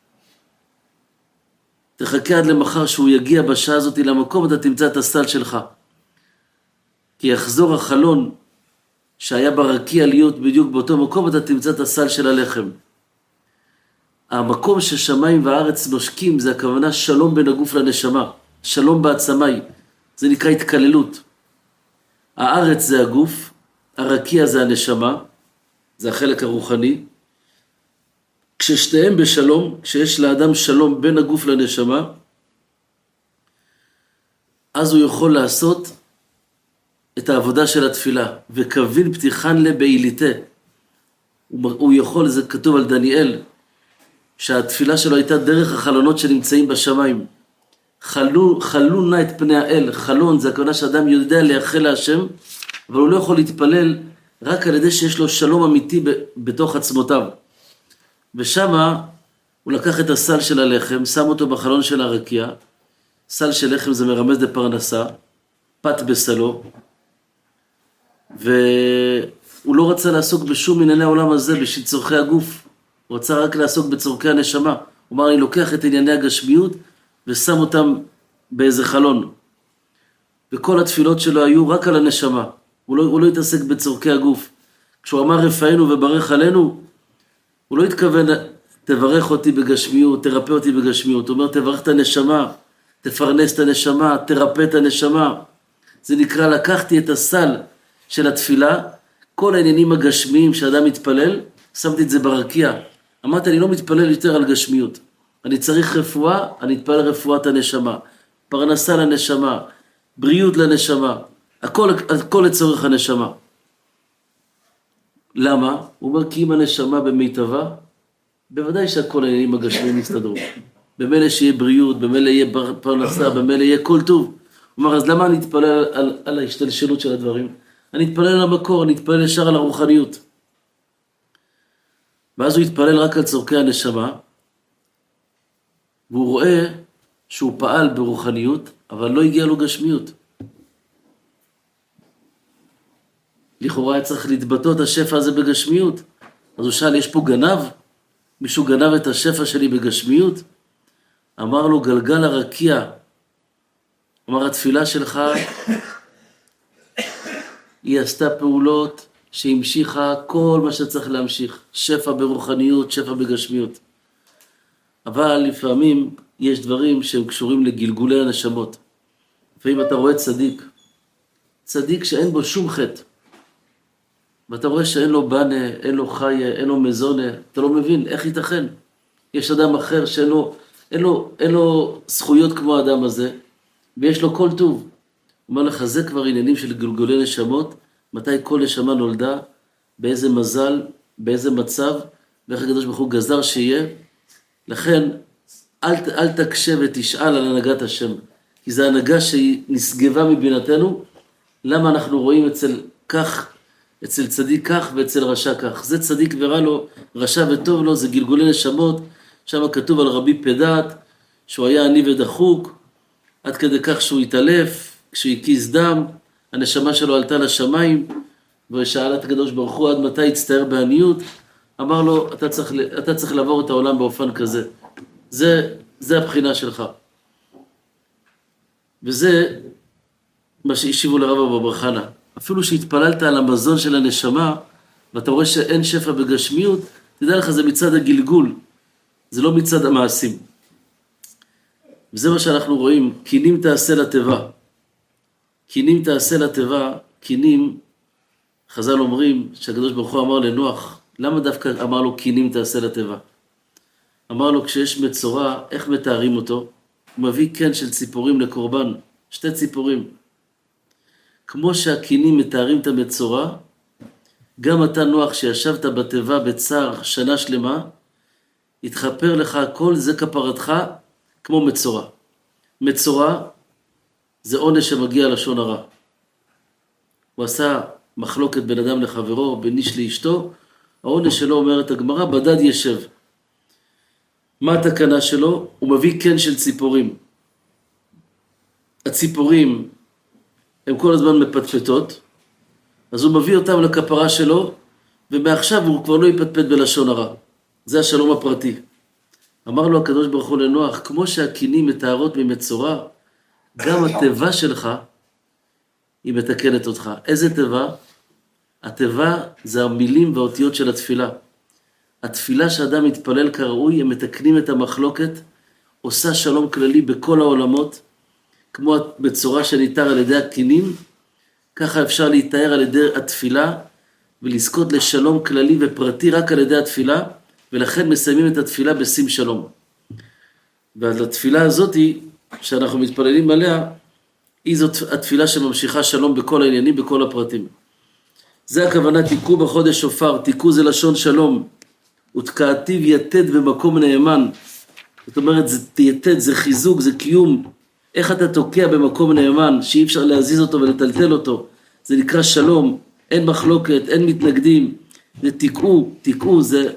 תחכה עד למחר שהוא יגיע בשעה הזאת למקום, אתה תמצא את הסל שלך. כי יחזור החלון שהיה ברקיע להיות בדיוק באותו מקום, אתה תמצא את הסל של הלחם. המקום ששמיים והארץ נושקים, זה הכוונה שלום בין הגוף לנשמה, שלום בעצמי, זה נקרא התקללות. הארץ זה הגוף, הרקיע זה הנשמה, זה החלק הרוחני. כששתיהם בשלום, כשיש לאדם שלום בין הגוף לנשמה, אז הוא יכול לעשות את העבודה של התפילה, וכבין פתיחן לבעיליתה. הוא יכול, זה כתוב על דניאל, שהתפילה שלו הייתה דרך החלונות שנמצאים בשמיים. חלו נא את פני האל, חלון זה הכוונה שאדם יודע לייחל להשם, אבל הוא לא יכול להתפלל רק על ידי שיש לו שלום אמיתי בתוך עצמותיו. ושמה הוא לקח את הסל של הלחם, שם אותו בחלון של הרקיע, סל של לחם זה מרמז לפרנסה, פת בסלו, והוא לא רצה לעסוק בשום ענייני העולם הזה, בשביל צורכי הגוף, הוא רצה רק לעסוק בצורכי הנשמה. הוא אמר, אני לוקח את ענייני הגשמיות ושם אותם באיזה חלון. וכל התפילות שלו היו רק על הנשמה, הוא לא התעסק בצורכי הגוף. כשהוא אמר רפאנו וברך עלינו, הוא לא התכוון, תברך אותי בגשמיות, תרפא אותי בגשמיות. הוא אומר, תברך את הנשמה, תפרנס את הנשמה, תרפא את הנשמה. זה נקרא, לקחתי את הסל של התפילה, כל העניינים הגשמיים שאדם מתפלל, שמתי את זה ברקיע. אמרתי, אני לא מתפלל יותר על גשמיות. אני צריך רפואה, אני אתפלל רפואת הנשמה. פרנסה לנשמה, בריאות לנשמה. הכל לצורך הנשמה. למה? הוא אומר, כי אם הנשמה במיטבה, בוודאי שהכל העניינים הגשמיים יסתדרו. במילא שיהיה בריאות, במילא יהיה פרנסה, במילא יהיה כל טוב. הוא אומר, אז למה אני אתפלל על ההשתלשלות של הדברים? אני אתפלל על המקור, אני אתפלל ישר על הרוחניות. ואז הוא יתפלל רק על צורכי הנשמה, והוא רואה שהוא פעל ברוחניות, אבל לא הגיע לו גשמיות. לכאורה היה צריך להתבטא את השפע הזה בגשמיות. אז הוא שאל, יש פה גנב? מישהו גנב את השפע שלי בגשמיות? אמר לו, גלגל הרקיע. אמר, התפילה שלך, היא עשתה פעולות שהמשיכה כל מה שצריך להמשיך. שפע ברוחניות, שפע בגשמיות. אבל לפעמים יש דברים שהם קשורים לגלגולי הנשמות. לפעמים אתה רואה צדיק שאין בו שום חטא, ואתה רואה שאין לו בנה, אין לו חיה, אין לו מזונה, אתה לא מבין איך ייתכן. יש אדם אחר אין לו זכויות כמו האדם הזה, ויש לו כל טוב. הוא אומר לך, זה כבר עניינים של גלגולי נשמות, מתי כל נשמה נולדה, באיזה מזל, באיזה מצב, ואיך הקדוש ברוך הוא גזר שיהיה. לכן, אל תקשה ותשאל על הנהגת השם, כי זו הנהגה שהיא נסגבה מבינתנו. למה אנחנו רואים אצל צדיק כך ואצל רשע כך? זה צדיק ורע לו, רשע וטוב לו, זה גלגולי נשמות. שם כתוב על רבי פדת, שהוא היה עני ודחוק, עד כדי כך שהוא התעלף, כשהוא הקיז דם, הנשמה שלו עלתה לשמיים, ושאל את הקדוש ברוך הוא עד מתי יצטער בעניות, אמר לו, אתה צריך לעבור את העולם באופן כזה. זה הבחינה שלך. וזה מה שהשיבו לרב אבא חנה. אפילו שהתפללת על המזון של הנשמה, ואתה רואה שאין שפע בגשמיות, תדע לך, זה מצד הגלגול, זה לא מצד המעשים. וזה מה שאנחנו רואים, קינים תעשה לטבע. קינים תעשה לטבע, קינים, חז"ל אומרים שהקדוש ברוך הוא אמר לנוח, למה דווקא אמר לו קינים תעשה לטבע? אמר לו, כשיש מצורע, איך מתארים אותו? הוא מביא קן של ציפורים לקורבן, 2 ציפורים. כמו שהקינים מתארים את המצורע, גם אתה נוח שישבת בטבע בצער שנה שלמה, יתחפר לך כל זה כפרתך כמו מצורע. מצורע זה עונש שמגיע לשון הרע. הוא עשה מחלוקת בין אדם לחברו, בין איש לאשתו, העונש שלו, אומרת הגמרא, בדד ישב. מה התקנה שלו? הוא מביא קן של ציפורים. הציפורים הם כל הזמן מפטפטות, אז הוא מביא אותם לכפרה שלו, ומעכשיו הוא כבר לא יפטפט בלשון הרע. זה השלום הפרטי. אמר לו הקדוש ברוך הוא לנוח, כמו שהקינים מתארות ממצורע, גם הטבע שלך היא מתקנת אותך. איזה טבע? הטבע זה המילים והאותיות של התפילה. התפילה שאדם מתפלל כראוי, הם מתקנים את המחלוקת, עושה שלום כללי בכל העולמות, כמו בצורה שניתר על ידי הקינים, ככה אפשר להתאר על ידי התפילה, ולזכות לשלום כללי ופרטי רק על ידי התפילה, ולכן מסיימים את התפילה בשים שלום. והתפילה הזאת שאנחנו מתפללים עליה, היא זאת התפילה שממשיכה שלום בכל העניינים, בכל הפרטים. זה הכוונה תיקו בחודש שופר, תיקו זה לשון שלום, ותקעתיו יתד במקום נאמן. זאת אומרת, זה יתד, זה חיזוק, זה קיום. איך אתה תוקע במקום נאמן, שאי אפשר להזיז אותו ולטלטל אותו. זה נקרא שלום, אין מחלוקת, אין מתנגדים. זה תיקעו, זה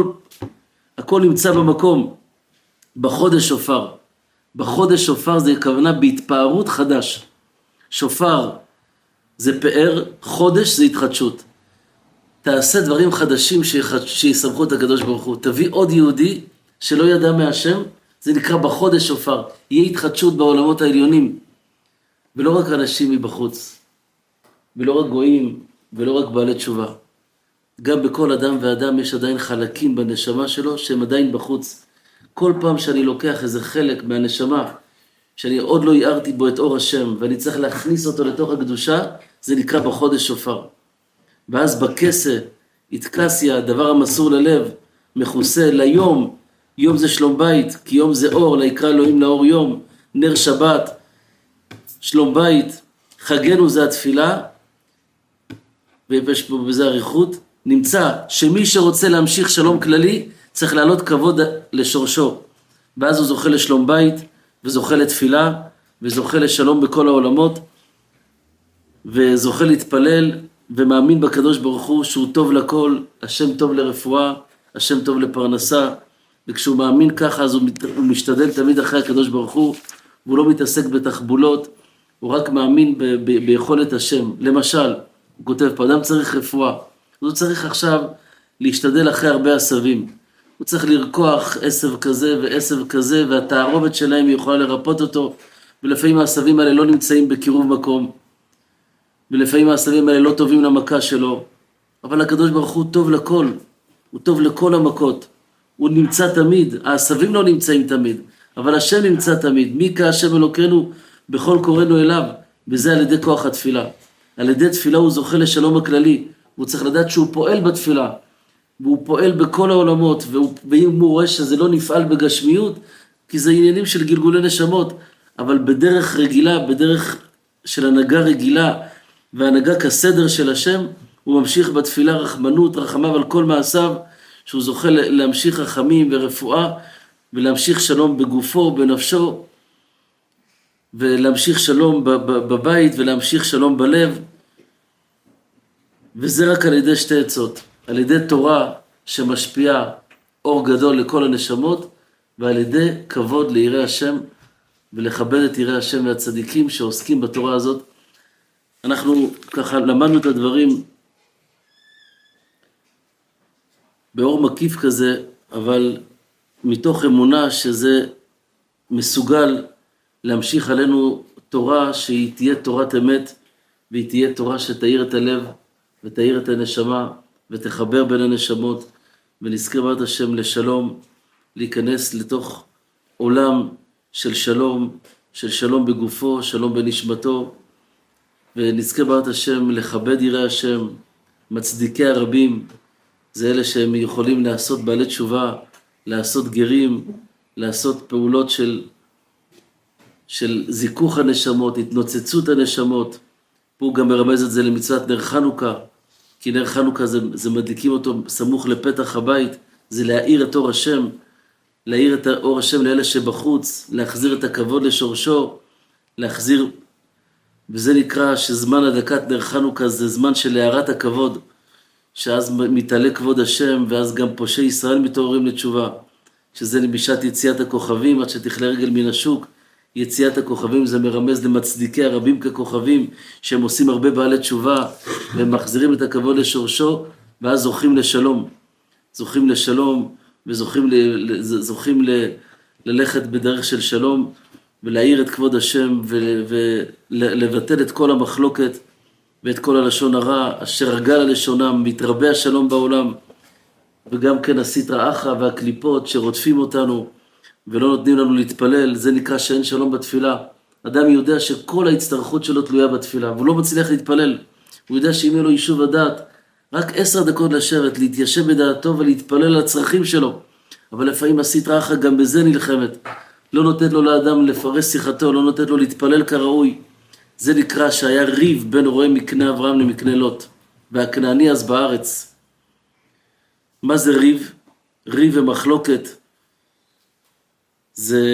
הכל נמצא במקום. בחודש שופר. בחודש שופר זה הכוונה בהתפארות חדש. שופר זה פאר, חודש זה התחדשות. תעשה דברים חדשים שיסמכו את הקדוש ברוך הוא. תביא עוד יהודי שלא ידע מהשם, זה נקרא בחודש שופר. יהיה התחדשות בעולמות העליונים. ולא רק אנשים מבחוץ. ולא רק גויים, ולא רק בעלי תשובה. גם בכל אדם ואדם יש עדיין חלקים בנשמה שלו שהם עדיין בחוץ. כל פעם שאני לוקח איזה חלק מהנשמה, שאני עוד לא יארתי בו את אור השם, ואני צריך להכניס אותו לתוך הקדושה, זה נקרא בחודש שופר. ואז בכסה, התקסיה, הדבר המסור ללב, מכוסה ליום, יום זה שלום בית, כי יום זה אור, ליקרא אלוהים לאור יום, נר שבת, שלום בית, חגנו זה התפילה, ויש פה בזה עריכות, נמצא שמי שרוצה להמשיך שלום כללי, צריך לעלות כבוד לשורשו, ואז הוא זוכה לשלום בית, וזוכה לתפילה, וזוכה לשלום בכל העולמות, וזוכה להתפלל, ומאמין בקדוש ברוך הוא שהוא טוב לכל, השם טוב לרפואה, השם טוב לפרנסה, וכשהוא מאמין ככה אז הוא משתדל תמיד אחרי הקדוש ברוך הוא, והוא לא מתעסק בתחבולות, הוא רק מאמין ביכולת השם. למשל, הוא כותב פה, אדם צריך רפואה, הוא צריך עכשיו להשתדל אחרי הרבה עשבים, הוא צריך לרקוח עשב כזה ועשב כזה, והתערובת שלהם יכולה לרפות אותו, ולפעמים העשבים האלה לא נמצאים בקירוב מקום, ולפעמים העשבים האלה לא טובים למכה שלו, אבל הקדוש ברוך הוא טוב לכל, הוא טוב לכל המכות, הוא נמצא תמיד, העשבים לא נמצאים תמיד, אבל השם נמצא תמיד, מי כהשם אלוקינו בכל קוראנו אליו, וזה על ידי כוח התפילה. על ידי תפילה הוא זוכה לשלום הכללי, הוא צריך לדעת שהוא פועל בתפילה, והוא פועל בכל העולמות, ואם הוא רואה שזה לא נפעל בגשמיות, כי זה עניינים של גלגולי נשמות, אבל בדרך רגילה, בדרך של הנהגה רגילה, והנהגה כסדר של השם, הוא ממשיך בתפילה רחמנות, רחמיו על כל מעשיו, שהוא זוכה להמשיך רחמים ורפואה, ולהמשיך שלום בגופו, בנפשו, ולהמשיך שלום בבית, ולהמשיך שלום בלב, וזה רק על ידי שתי עצות, על ידי תורה שמשפיעה אור גדול לכל הנשמות, ועל ידי כבוד ליראי השם, ולכבד את יראי השם והצדיקים שעוסקים בתורה הזאת. אנחנו ככה למדנו את הדברים באור מקיף כזה, אבל מתוך אמונה שזה מסוגל להמשיך עלינו תורה שהיא תהיה תורת אמת, והיא תהיה תורה שתאיר את הלב, ותאיר את הנשמה, ותחבר בין הנשמות, ונזכה בעזרת השם לשלום, להיכנס לתוך עולם של שלום בגופו, שלום בנשמתו, ונזכה בעזרת השם לכבד יראי השם, מצדיקי הרבים, זה אלה שהם יכולים לעשות בעלי תשובה, לעשות גרים, לעשות פעולות של זיכוך הנשמות, התנוצצות הנשמות. פה הוא גם מרמז את זה למצוות נר חנוכה, כי נר חנוכה זה מדליקים אותו סמוך לפתח הבית, זה להאיר את אור השם, להאיר את אור השם לאלה שבחוץ, להחזיר את הכבוד לשורשו, להחזיר, וזה נקרא שזמן הדלקת נר חנוכה זה זמן של להארת הכבוד, שאז מתעלה כבוד השם, ואז גם פושעי ישראל מתעוררים לתשובה, שזה בשעת יציאת הכוכבים, עד שתכלה רגל מן השוק. יציאת הכוכבים זה מרמז למצדיקי הרבים ככוכבים, שהם עושים הרבה בעלי תשובה, והם מחזירים את הכבוד לשורשו, ואז זוכים לשלום. זוכים לשלום, וזוכים ללכת בדרך של שלום, ולהאיר את כבוד השם, ולבטל את כל המחלוקת, ואת כל הלשון הרע, אשר רגל הלשונם, מתרבה השלום בעולם, וגם כן הסטרא אחרא והקליפות שרודפים אותנו, ולא נותנים לנו להתפלל, זה נקרא שאין שלום בתפילה. אדם יודע שכל ההצטרכות שלו תלויה בתפילה, והוא לא מצליח להתפלל. הוא יודע שאם יהיה לו יישוב הדעת, רק 10 דקות לשבת, להתיישב בדעתו ולהתפלל על הצרכים שלו. אבל לפעמים הסטרא אחרא גם בזה נלחמת. לא נותנת לו לאדם לפרש שיחתו, לא נותנת לו להתפלל כראוי. זה נקרא שהיה ריב בין רועה מקנה אברהם למקנה לוט, והכנעני אז בארץ. מה זה ריב? ריב ומחלוקת. זה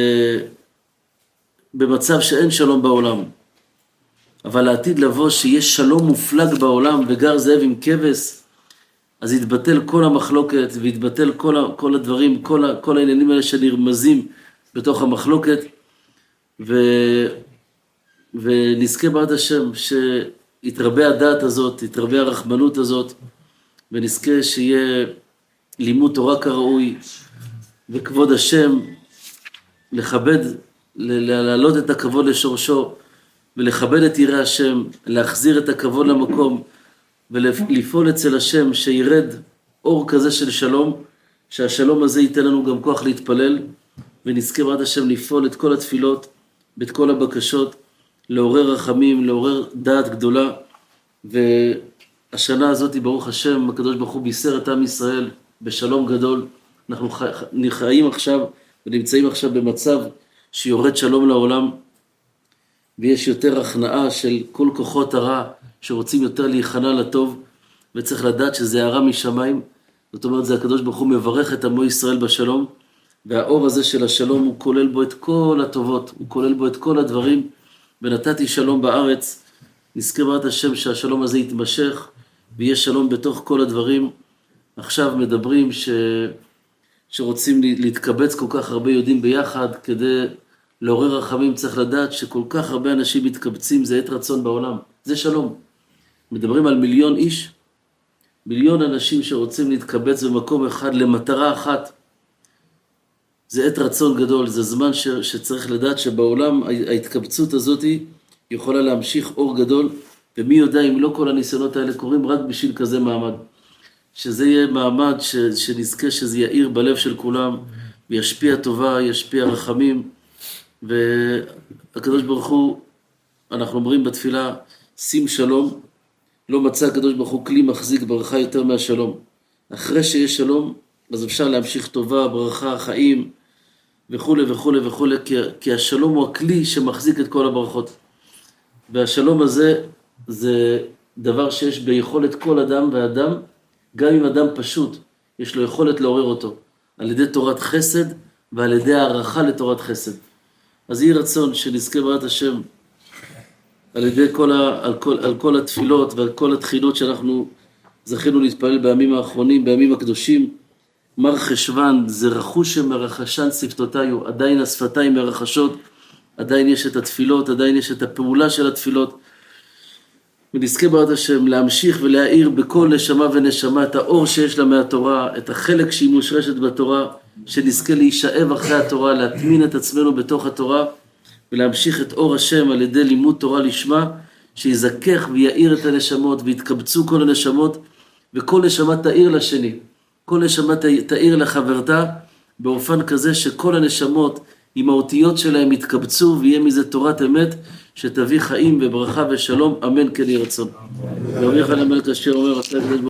במצב שאין שלום בעולם. אבל העתיד לבוא שיש שלום מופלג בעולם וגר זאב עם כבש, אז יתבטל כל המחלוקת ויתבטל כל הדברים, כל העניינים האלה שנרמזים בתוך המחלוקת, ונזכה בעזרת השם שיתרבה הדעת הזאת, יתרבה הרחמנות הזאת, ונזכה שיהיה לימוד תורה כראוי, וכבוד השם, לכבד, להעלות את הכבוד לשורשו, ולכבד את יראי השם, להחזיר את הכבוד למקום, ולפעול אצל השם שירד אור כזה של שלום, שהשלום הזה ייתן לנו גם כוח להתפלל, ונזכה בעזרת השם לפעול את כל התפילות, ואת כל הבקשות, לעורר רחמים, לעורר דעת גדולה, והשנה הזאת ברוך השם, הקדוש ברוך הוא בישר את עם ישראל בשלום גדול. אנחנו חיים עכשיו ונמצאים עכשיו במצב שיורד שלום לעולם, ויש יותר הכנעה של כל כוחות הרע שרוצים יותר להיכנע לטוב, וצריך לדעת שזה הרע משמיים. זאת אומרת, זה הקדוש ברוך הוא מברך את עמו ישראל בשלום, והאור הזה של השלום הוא כולל בו את כל הטובות, הוא כולל בו את כל הדברים, ונתתי שלום בארץ. נזכה בעזרת השם שהשלום הזה יתמשך, ויש שלום בתוך כל הדברים. עכשיו מדברים שרוצים להתקבץ כל כך הרבה יהודים ביחד, כדי לעורר רחמים. צריך לדעת שכל כך הרבה אנשים מתקבצים, זה עת רצון בעולם, זה שלום. מדברים על 1,000,000 איש, 1,000,000 אנשים שרוצים להתקבץ במקום אחד למטרה אחת. זה עת רצון גדול, זה זמן שצריך לדעת שבעולם ההתקבצות הזאת יכולה להמשיך אור גדול, ומי יודע אם לא כל הניסיונות האלה קורים רק בשביל כזה מעמד. שזה יהיה מעמד שנזכה שזה יאיר בלב של כולם, וישפיע טובה, ישפיע רחמים, והקדוש ברוך הוא, אנחנו אומרים בתפילה, שים שלום, לא מצא הקדוש ברוך הוא כלי מחזיק ברכה יותר מהשלום. אחרי שיש שלום, אז אפשר להמשיך טובה, ברכה, חיים, וכו' וכו' וכו', כי השלום הוא הכלי שמחזיק את כל הברכות. והשלום הזה זה דבר שיש ביכולת כל אדם ואדם, גם אם אדם פשוט, יש לו יכולת לעורר אותו, על ידי תורת חסד ועל ידי הערכה לתורת חסד. אז יהי רצון שנזכה בעזרת השם, על ידי על כל התפילות ועל כל התחינות שאנחנו זכינו להתפלל בימים האחרונים, בימים הקדושים. מר חשוון זה רחושם מרחשן שפתותיו, עדיין השפתיים מרחשות, עדיין יש את התפילות, עדיין יש את הפעולה של התפילות. ונזכה בעזרת השם להמשיך ולהאיר בכל נשמה ונשמה את האור שיש לה מהתורה, את החלק שהיא מושרשת בתורה, שנזכה להישאב אחרי התורה, להטמין את עצמנו בתוך התורה, ולהמשיך את אור השם על ידי לימוד תורה לשמה, שיזכך ויעיר את הנשמות, ויתקבצו כל הנשמות, וכל נשמה תאיר לשני, כל נשמה תאיר לחברתה, באופן כזה שכל הנשמות עם האותיות שלהם יתקבצו, ויהיה מזה תורת אמת, שתביא חיים וברכה ושלום, אמן כן יהי רצון. ואומר לך למלך אשר אומר,